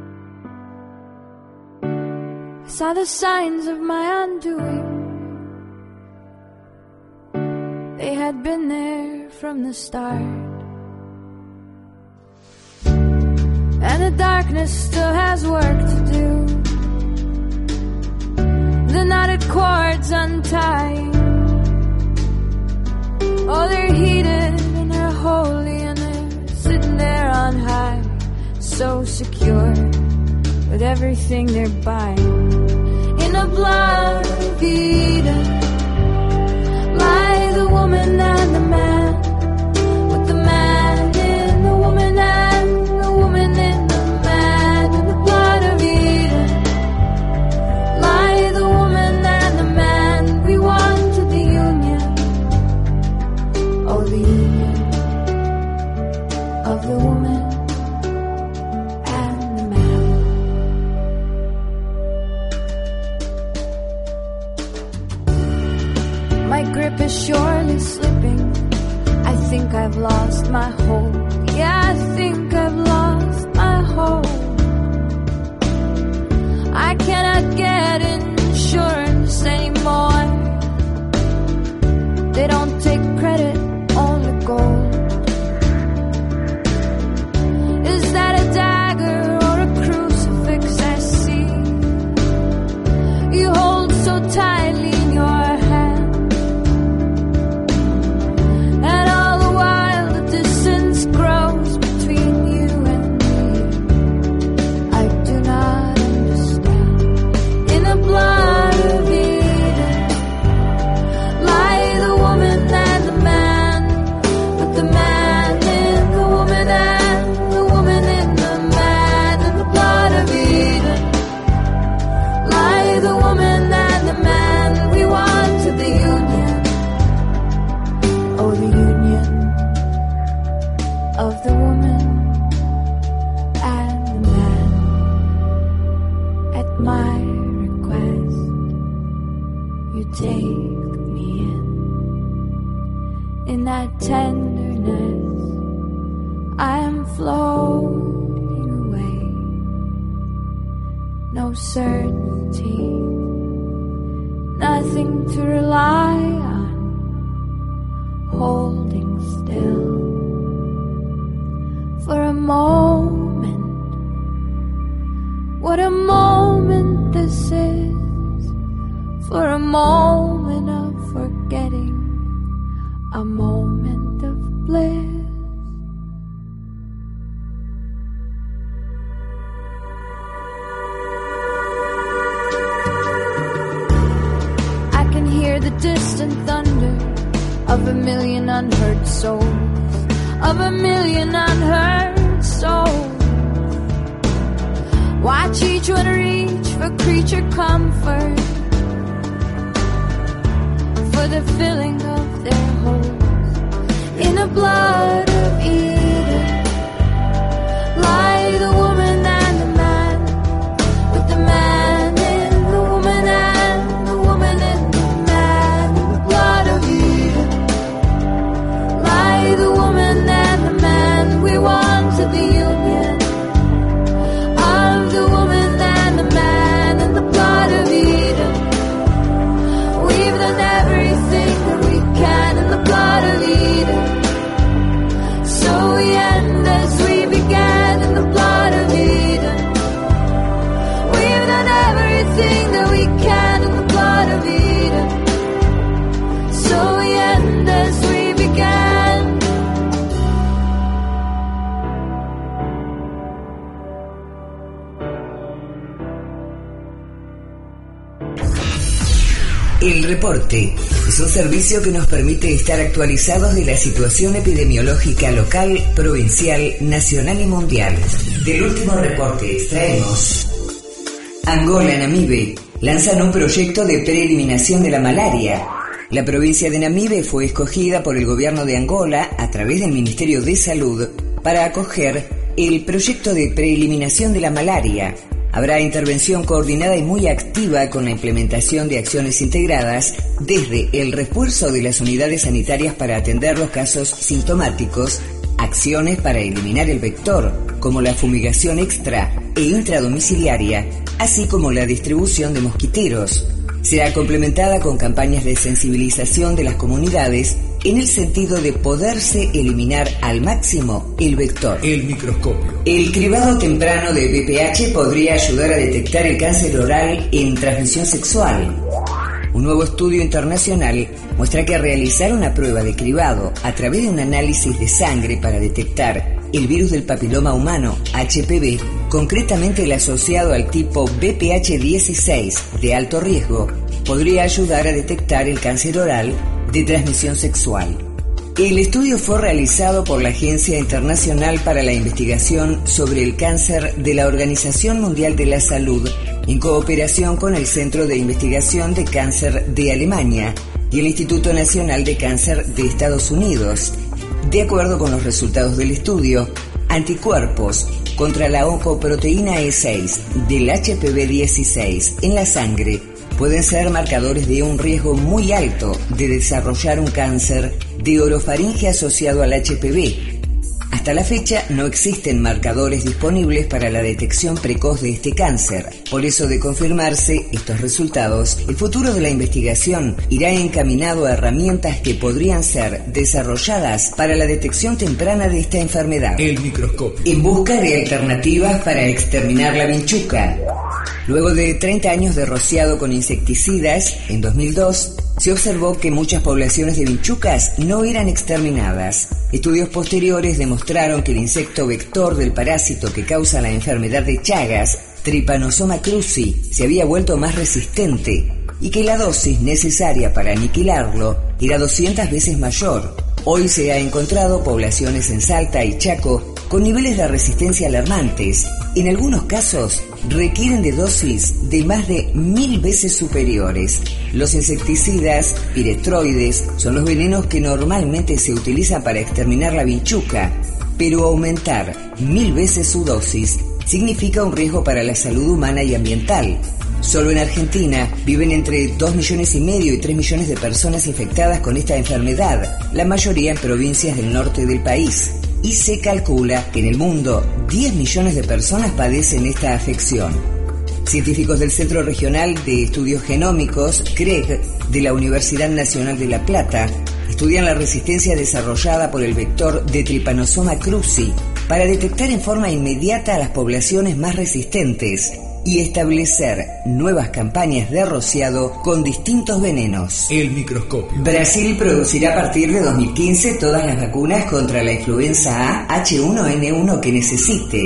I saw the signs of my undoing. They had been there from the start. And the darkness still has work to do. The knotted cords untying. Oh, they're heated and they're holy and they're sitting there on high, so secure with everything they're buying. In the blood of Eden lie the woman and the man, with the man in the woman and the woman in the man. In the blood of Eden lie the woman and the man. We wanted the union, oh, the union of the woman and the man. My grip is surely slipping. I think I've lost my hold. Yeah, I think I've lost my hold. I cannot get insurance anymore. They don't take credit, only gold. Is that a dagger or a crucifix I see? You hold so tightly in your hand. And all the while the distance grows between you and me. I do not understand. In the blood of Eden lie the woman and the man, but the man in the woman and the woman in the man. In the blood of Eden lie the woman and the man. We wanted the union, oh, the union of the woman and the man. At my request, you take me in that tenderness. I am floating away, no certainty, nothing to rely on, holding still for a moment. What a moment this is, for a moment of forgetting, a moment of bliss. I can hear the distant thunder of a million unheard souls, of a million unheard souls. Watch each one reach for creature comfort, for the filling of their holes. In the blood of Eden lie the woman and the man, with the man in the woman and the woman in the man. In the blood of Eden lie the woman and the man. We want to be union of the woman and the man. In the blood of Eden we've done everything that we can. In the blood of Eden, so we end as we began. In the blood of Eden, we've done everything that we can. In the blood of Eden, so we end as we began. El reporte es un servicio que nos permite estar actualizados de la situación epidemiológica local, provincial, nacional y mundial. Del último reporte extraemos: Angola, Namibe, lanzan un proyecto de preeliminación de la malaria. La provincia de Namibe fue escogida por el gobierno de Angola a través del Ministerio de Salud para acoger el proyecto de preeliminación de la malaria. Habrá intervención coordinada y muy activa con la implementación de acciones integradas desde el refuerzo de las unidades sanitarias para atender los casos sintomáticos, acciones para eliminar el vector, como la fumigación extra e intradomiciliaria, así como la distribución de mosquiteros. Será complementada con campañas de sensibilización de las comunidades en el sentido de poderse eliminar al máximo el vector. El microscopio. El cribado temprano de BPH podría ayudar a detectar el cáncer oral en transmisión sexual. Un nuevo estudio internacional muestra que realizar una prueba de cribado a través de un análisis de sangre para detectar el virus del papiloma humano, HPV, concretamente el asociado al tipo BPH16 de alto riesgo, podría ayudar a detectar el cáncer oral de transmisión sexual. El estudio fue realizado por la Agencia Internacional para la Investigación sobre el Cáncer de la Organización Mundial de la Salud, en cooperación con el Centro de Investigación de Cáncer de Alemania y el Instituto Nacional de Cáncer de Estados Unidos. De acuerdo con los resultados del estudio, anticuerpos contra la oncoproteína E6 del HPV16 en la sangre pueden ser marcadores de un riesgo muy alto de desarrollar un cáncer de orofaringe asociado al HPV. Hasta la fecha no existen marcadores disponibles para la detección precoz de este cáncer. Por eso, de confirmarse estos resultados, el futuro de la investigación irá encaminado a herramientas que podrían ser desarrolladas para la detección temprana de esta enfermedad. El microscopio. En busca de alternativas para exterminar la vinchuca. Luego de 30 años de rociado con insecticidas, en 2002, se observó que muchas poblaciones de vinchucas no eran exterminadas. Estudios posteriores demostraron que el insecto vector del parásito que causa la enfermedad de Chagas, Trypanosoma cruzi, se había vuelto más resistente y que la dosis necesaria para aniquilarlo era 200 veces mayor. Hoy se ha encontrado poblaciones en Salta y Chaco con niveles de resistencia alarmantes. En algunos casos requieren de dosis de más de 1000 veces superiores. Los insecticidas piretroides son los venenos que normalmente se utilizan para exterminar la vinchuca, pero aumentar 1000 veces su dosis significa un riesgo para la salud humana y ambiental. Solo en Argentina viven entre 2,5 millones y 3 millones de personas infectadas con esta enfermedad, la mayoría en provincias del norte del país. Y se calcula que en el mundo 10 millones de personas padecen esta afección. Científicos del Centro Regional de Estudios Genómicos, CREG, de la Universidad Nacional de La Plata, estudian la resistencia desarrollada por el vector de Trypanosoma cruzi para detectar en forma inmediata a las poblaciones más resistentes y establecer nuevas campañas de rociado con distintos venenos. El microscopio. Brasil producirá a partir de 2015 todas las vacunas contra la influenza A H1N1 que necesite.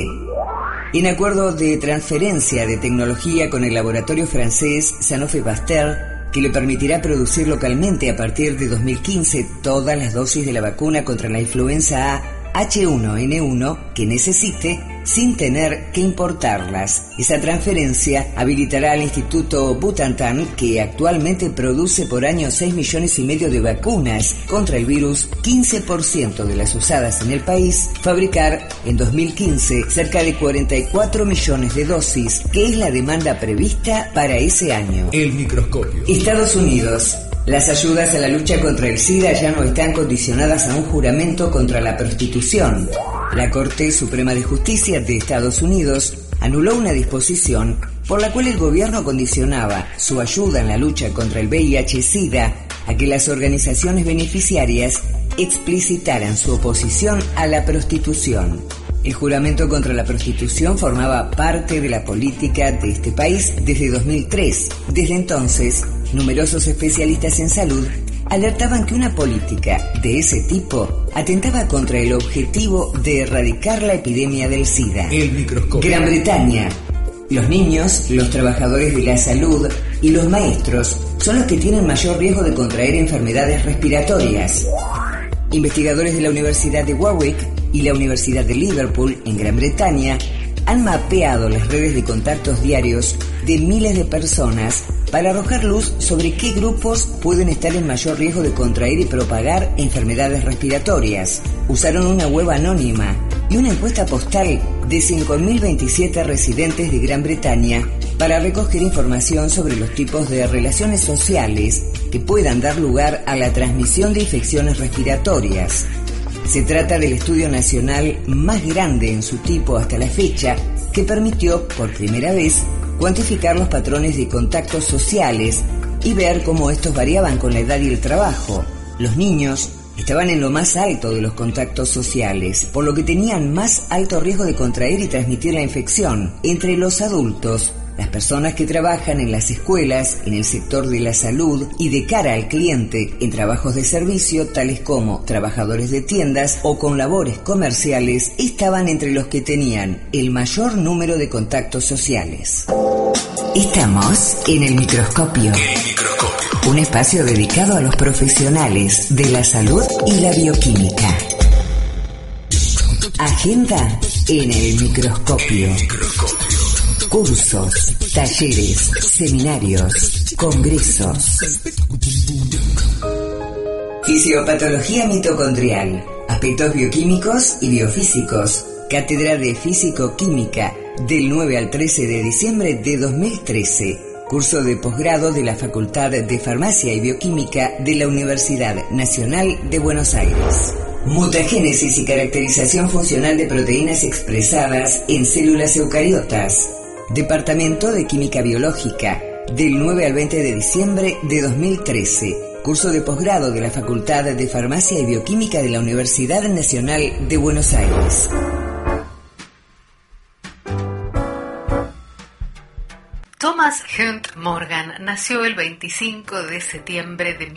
En acuerdo de transferencia de tecnología con el laboratorio francés Sanofi Pasteur, que le permitirá producir localmente a partir de 2015 todas las dosis de la vacuna contra la influenza A H1N1 que necesite sin tener que importarlas. Esa transferencia habilitará al Instituto Butantan, que actualmente produce por año 6,5 millones de vacunas contra el virus, 15% de las usadas en el país, fabricar en 2015 cerca de 44 millones de dosis, que es la demanda prevista para ese año. El microscopio. Estados Unidos. Las ayudas a la lucha contra el SIDA ya no están condicionadas a un juramento contra la prostitución. La Corte Suprema de Justicia de Estados Unidos anuló una disposición por la cual el gobierno condicionaba su ayuda en la lucha contra el VIH-Sida a que las organizaciones beneficiarias explicitaran su oposición a la prostitución. El juramento contra la prostitución formaba parte de la política de este país desde 2003. Desde entonces, numerosos especialistas en salud alertaban que una política de ese tipo atentaba contra el objetivo de erradicar la epidemia del SIDA. El microscopio. Gran Bretaña. Los niños, los trabajadores de la salud y los maestros son los que tienen mayor riesgo de contraer enfermedades respiratorias. Investigadores de la Universidad de Warwick y la Universidad de Liverpool, en Gran Bretaña, han mapeado las redes de contactos diarios de miles de personas para arrojar luz sobre qué grupos pueden estar en mayor riesgo de contraer y propagar enfermedades respiratorias. Usaron una web anónima y una encuesta postal de 5.027 residentes de Gran Bretaña para recoger información sobre los tipos de relaciones sociales que puedan dar lugar a la transmisión de infecciones respiratorias. Se trata del estudio nacional más grande en su tipo hasta la fecha, que permitió por primera vez cuantificar los patrones de contactos sociales y ver cómo estos variaban con la edad y el trabajo. Los niños estaban en lo más alto de los contactos sociales, por lo que tenían más alto riesgo de contraer y transmitir la infección. Entre los adultos, las personas que trabajan en las escuelas, en el sector de la salud y de cara al cliente en trabajos de servicio, tales como trabajadores de tiendas o con labores comerciales, estaban entre los que tenían el mayor número de contactos sociales. Estamos en el microscopio. Un espacio dedicado a los profesionales de la salud y la bioquímica. Agenda en el microscopio. Cursos, talleres, seminarios, congresos. Fisiopatología mitocondrial, aspectos bioquímicos y biofísicos. Cátedra de Físico-Química, del 9 al 13 de diciembre de 2013. Curso de posgrado de la Facultad de Farmacia y Bioquímica de la Universidad Nacional de Buenos Aires. Mutagénesis y caracterización funcional de proteínas expresadas en células eucariotas. Departamento de Química Biológica, del 9 al 20 de diciembre de 2013. Curso de posgrado de la Facultad de Farmacia y Bioquímica de la Universidad Nacional de Buenos Aires. Thomas Hunt Morgan nació el 25 de septiembre de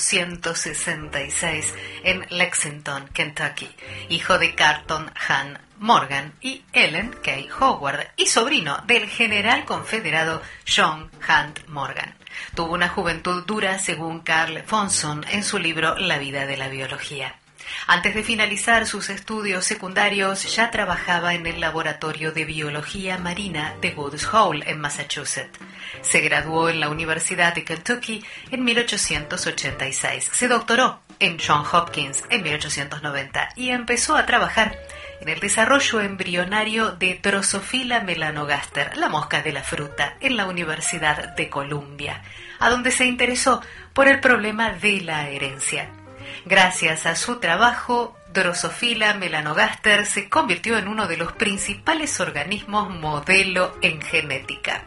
1866 en Lexington, Kentucky, hijo de Carlton Hunt Morgan y Ellen K. Howard, y sobrino del general confederado John Hunt Morgan. Tuvo una juventud dura, según Carl Fonson en su libro La vida de la biología. Antes de finalizar sus estudios secundarios, ya trabajaba en el Laboratorio de Biología Marina de Woods Hole, en Massachusetts. Se graduó en la Universidad de Kentucky en 1886. Se doctoró en Johns Hopkins en 1890 y empezó a trabajar en el desarrollo embrionario de Drosophila melanogaster, la mosca de la fruta, en la Universidad de Columbia, a donde se interesó por el problema de la herencia. Gracias a su trabajo, Drosophila melanogaster se convirtió en uno de los principales organismos modelo en genética.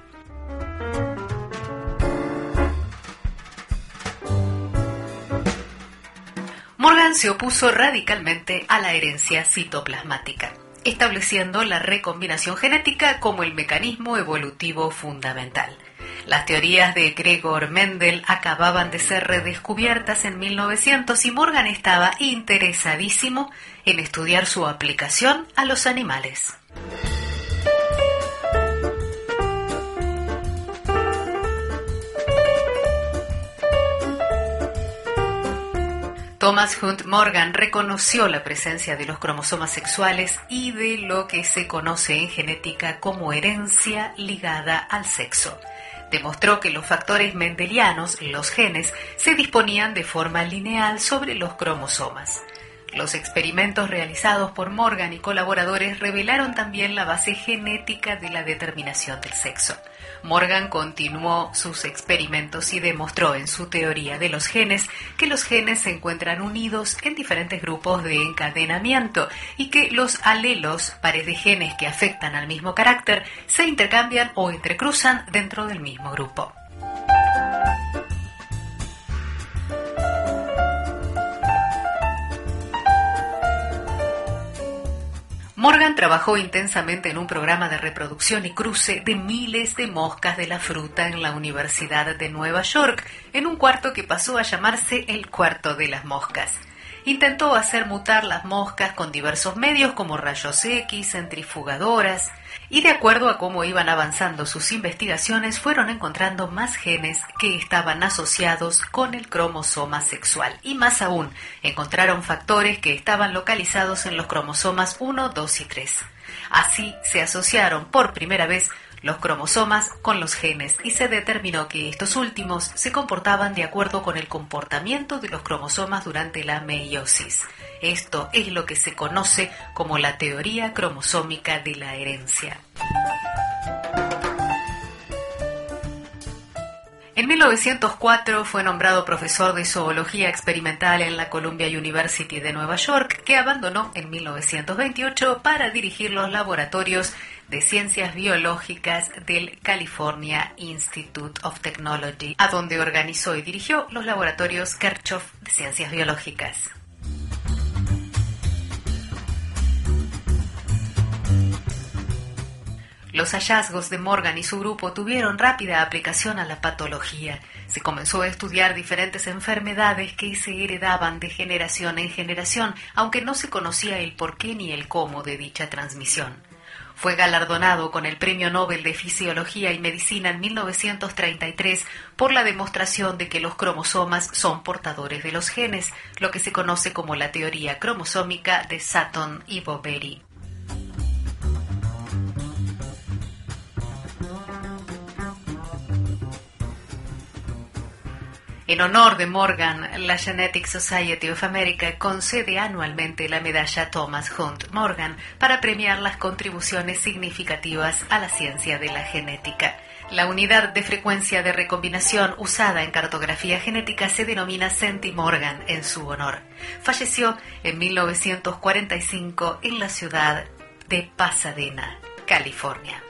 Morgan se opuso radicalmente a la herencia citoplasmática, estableciendo la recombinación genética como el mecanismo evolutivo fundamental. Las teorías de Gregor Mendel acababan de ser redescubiertas en 1900 y Morgan estaba interesadísimo en estudiar su aplicación a los animales. Thomas Hunt Morgan reconoció la presencia de los cromosomas sexuales y de lo que se conoce en genética como herencia ligada al sexo. Demostró que los factores mendelianos, los genes, se disponían de forma lineal sobre los cromosomas. Los experimentos realizados por Morgan y colaboradores revelaron también la base genética de la determinación del sexo. Morgan continuó sus experimentos y demostró en su teoría de los genes que los genes se encuentran unidos en diferentes grupos de encadenamiento y que los alelos, pares de genes que afectan al mismo carácter, se intercambian o entrecruzan dentro del mismo grupo. Morgan trabajó intensamente en un programa de reproducción y cruce de miles de moscas de la fruta en la Universidad de Nueva York, en un cuarto que pasó a llamarse el cuarto de las moscas. Intentó hacer mutar las moscas con diversos medios como rayos X, centrifugadoras, y de acuerdo a cómo iban avanzando sus investigaciones, fueron encontrando más genes que estaban asociados con el cromosoma sexual. Y más aún, encontraron factores que estaban localizados en los cromosomas 1, 2 y 3. Así se asociaron por primera vez los cromosomas con los genes y se determinó que estos últimos se comportaban de acuerdo con el comportamiento de los cromosomas durante la meiosis. Esto es lo que se conoce como la teoría cromosómica de la herencia. En 1904 fue nombrado profesor de zoología experimental en la Columbia University de Nueva York, que abandonó en 1928 para dirigir los laboratorios de ciencias biológicas del California Institute of Technology, a donde organizó y dirigió los laboratorios Kirchhoff de ciencias biológicas. Los hallazgos de Morgan y su grupo tuvieron rápida aplicación a la patología. Se comenzó a estudiar diferentes enfermedades que se heredaban de generación en generación, aunque no se conocía el porqué ni el cómo de dicha transmisión. Fue galardonado con el Premio Nobel de Fisiología y Medicina en 1933 por la demostración de que los cromosomas son portadores de los genes, lo que se conoce como la teoría cromosómica de Sutton y Boveri. En honor de Morgan, la Genetic Society of America concede anualmente la medalla Thomas Hunt Morgan para premiar las contribuciones significativas a la ciencia de la genética. La unidad de frecuencia de recombinación usada en cartografía genética se denomina centimorgan en su honor. Falleció en 1945 en la ciudad de Pasadena, California.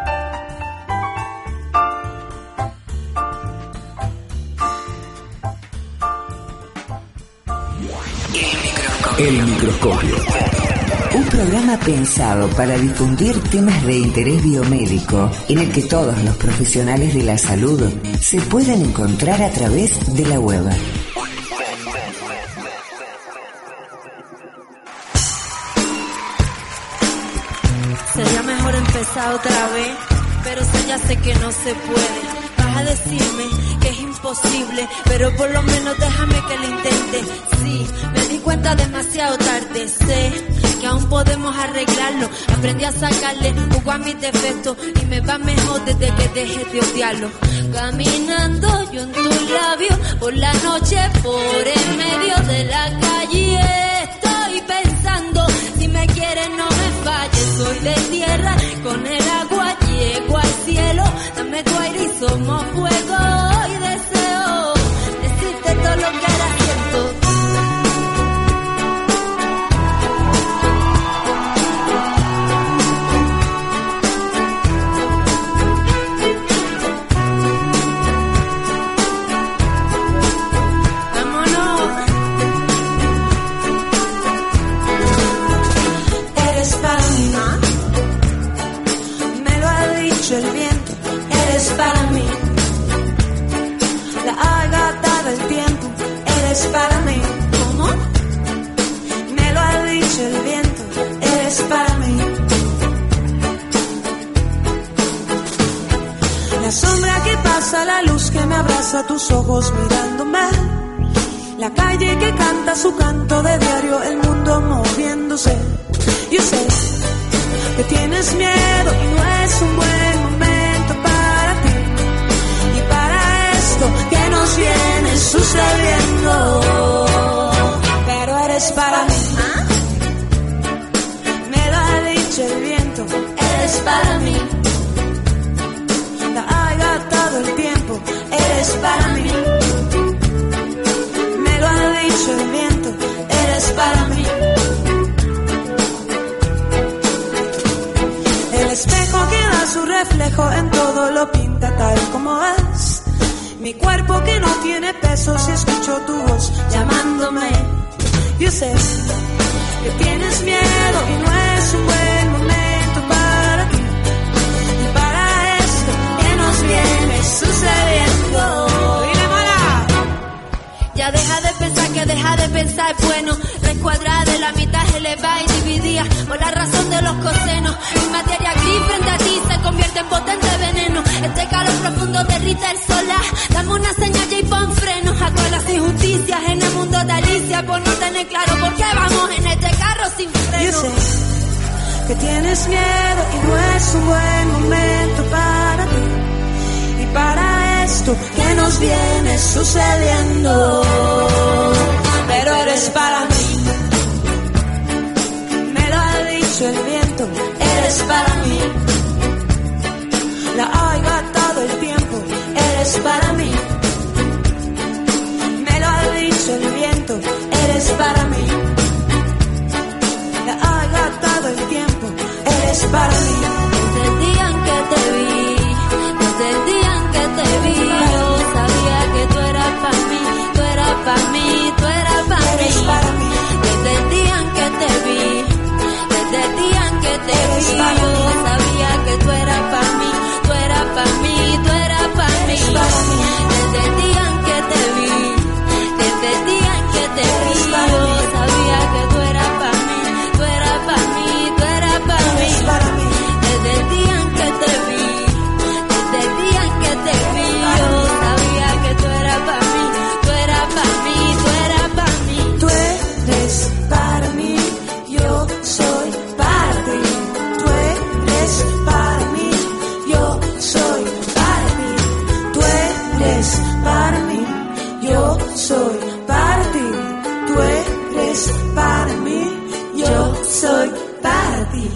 El microscopio. Un programa pensado para difundir temas de interés biomédico en el que todos los profesionales de la salud se puedan encontrar a través de la web. Sería mejor empezar otra vez, pero eso ya sé que no se puede. Vas a decirme que es imposible, pero por lo menos déjame que lo intente. Sí, me di cuenta demasiado tarde, sé que aún podemos arreglarlo. Aprendí a sacarle jugo a mis defectos y me va mejor desde que dejé de odiarlo. Caminando yo en tus labios por la noche, por en medio de la calle, estoy pensando, si me quieres no me falles. Soy de tierra, con el agua llego al cielo. Dame tu aire y somos fuego. Y deseo decirte todo lo que ahora siento. Vámonos. Eres para mí, me lo ha dicho el viento. Eres para mí, la ágata del tiempo. Eres para mí, ¿cómo? Me lo ha dicho el viento. Eres para mí, la sombra que pasa, la luz que me abraza, tus ojos mirándome. La calle que canta su canto de diario, el mundo moviéndose. Yo sé que tienes miedo y no es un buen momento para ti y para esto que nos viene sucediendo. Pero eres para mí, me lo ha dicho el viento. Eres para mí, ha gastado el tiempo. Eres para mí, me lo ha dicho el viento. Eres para mí. El espejo que da su reflejo en todo lo pinta tal como es. Mi cuerpo que no tiene peso si escucho tu voz llamándome. Yo sé que tienes miedo y no es un buen momento para ti y para esto que nos viene sucediendo. ¡Y le mola! Ya deja de pensar que deja de pensar es bueno. Recuadra de la mitad, eleva y dividía por la razón de los cosenos. Mi materia gris frente a ti se convierte en potente veneno. Este calor profundo derrite el solar. Dame una señal y pon frenos a todas las injusticias en el mundo de Alicia. Por no tener claro por qué vamos en este carro sin freno. Yo sé que tienes miedo y no es un buen momento para ti y para esto que nos viene sucediendo. Pero eres para mí, me lo ha dicho el viento. Eres para mí, la ha gastado el tiempo. Eres para mí, me lo ha dicho el viento. Eres para mí, la ha gastado el tiempo. Eres para mí. Desde el día en que te vi, desde el día en que te vi, yo sabía que tú eras para mí, tú eras para mí, tú eras para mí. Desde el día en que te vi, desde el día en que te vi, yo sabía que tú eras para mí, tú eras para mí, tú eras para mí. Desde el día en que te vi, desde el día en que te vi, yo sabía que tú eras para mí, tú eras para mí, tú eras para mí. Desde el día en que te vi, desde el día en que te vi, yo sabía que tú eras para mí, tú eras para mí, tú eras para mí. Tú eres para mí, yo soy para ti. Tú eres para mí, yo soy para ti. Tú eres para mí, yo soy para ti. Tú eres para mí, yo soy para ti.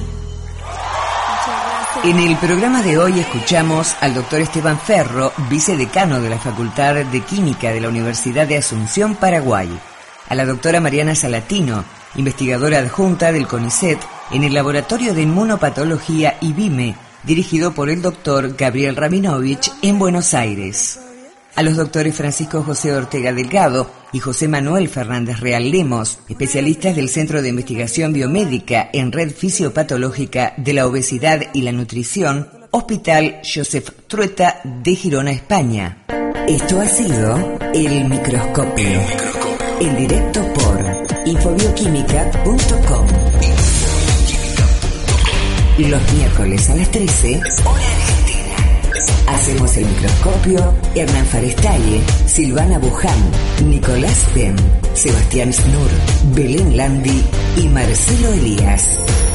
En el programa de hoy escuchamos al doctor Esteban Ferro, vicedecano de la Facultad de Química de la Universidad de Asunción, Paraguay, a la doctora Mariana Salatino, investigadora adjunta del CONICET en el Laboratorio de Inmunopatología IBIME, dirigido por el doctor Gabriel Rabinovich en Buenos Aires, a los doctores Francisco José Ortega Delgado y José Manuel Fernández Real Lemos, especialistas del Centro de Investigación Biomédica en Red Fisiopatológica de la Obesidad y la Nutrición, Hospital Josep Trueta de Girona, España. Esto ha sido El Microscopio, en directo por infobioquímica.com. Los miércoles a las 13, hora argentina. Hacemos El Microscopio Hernán Farestalle, Silvana Buján, Nicolás Tem, Sebastián Snur, Belén Landi y Marcelo Elías.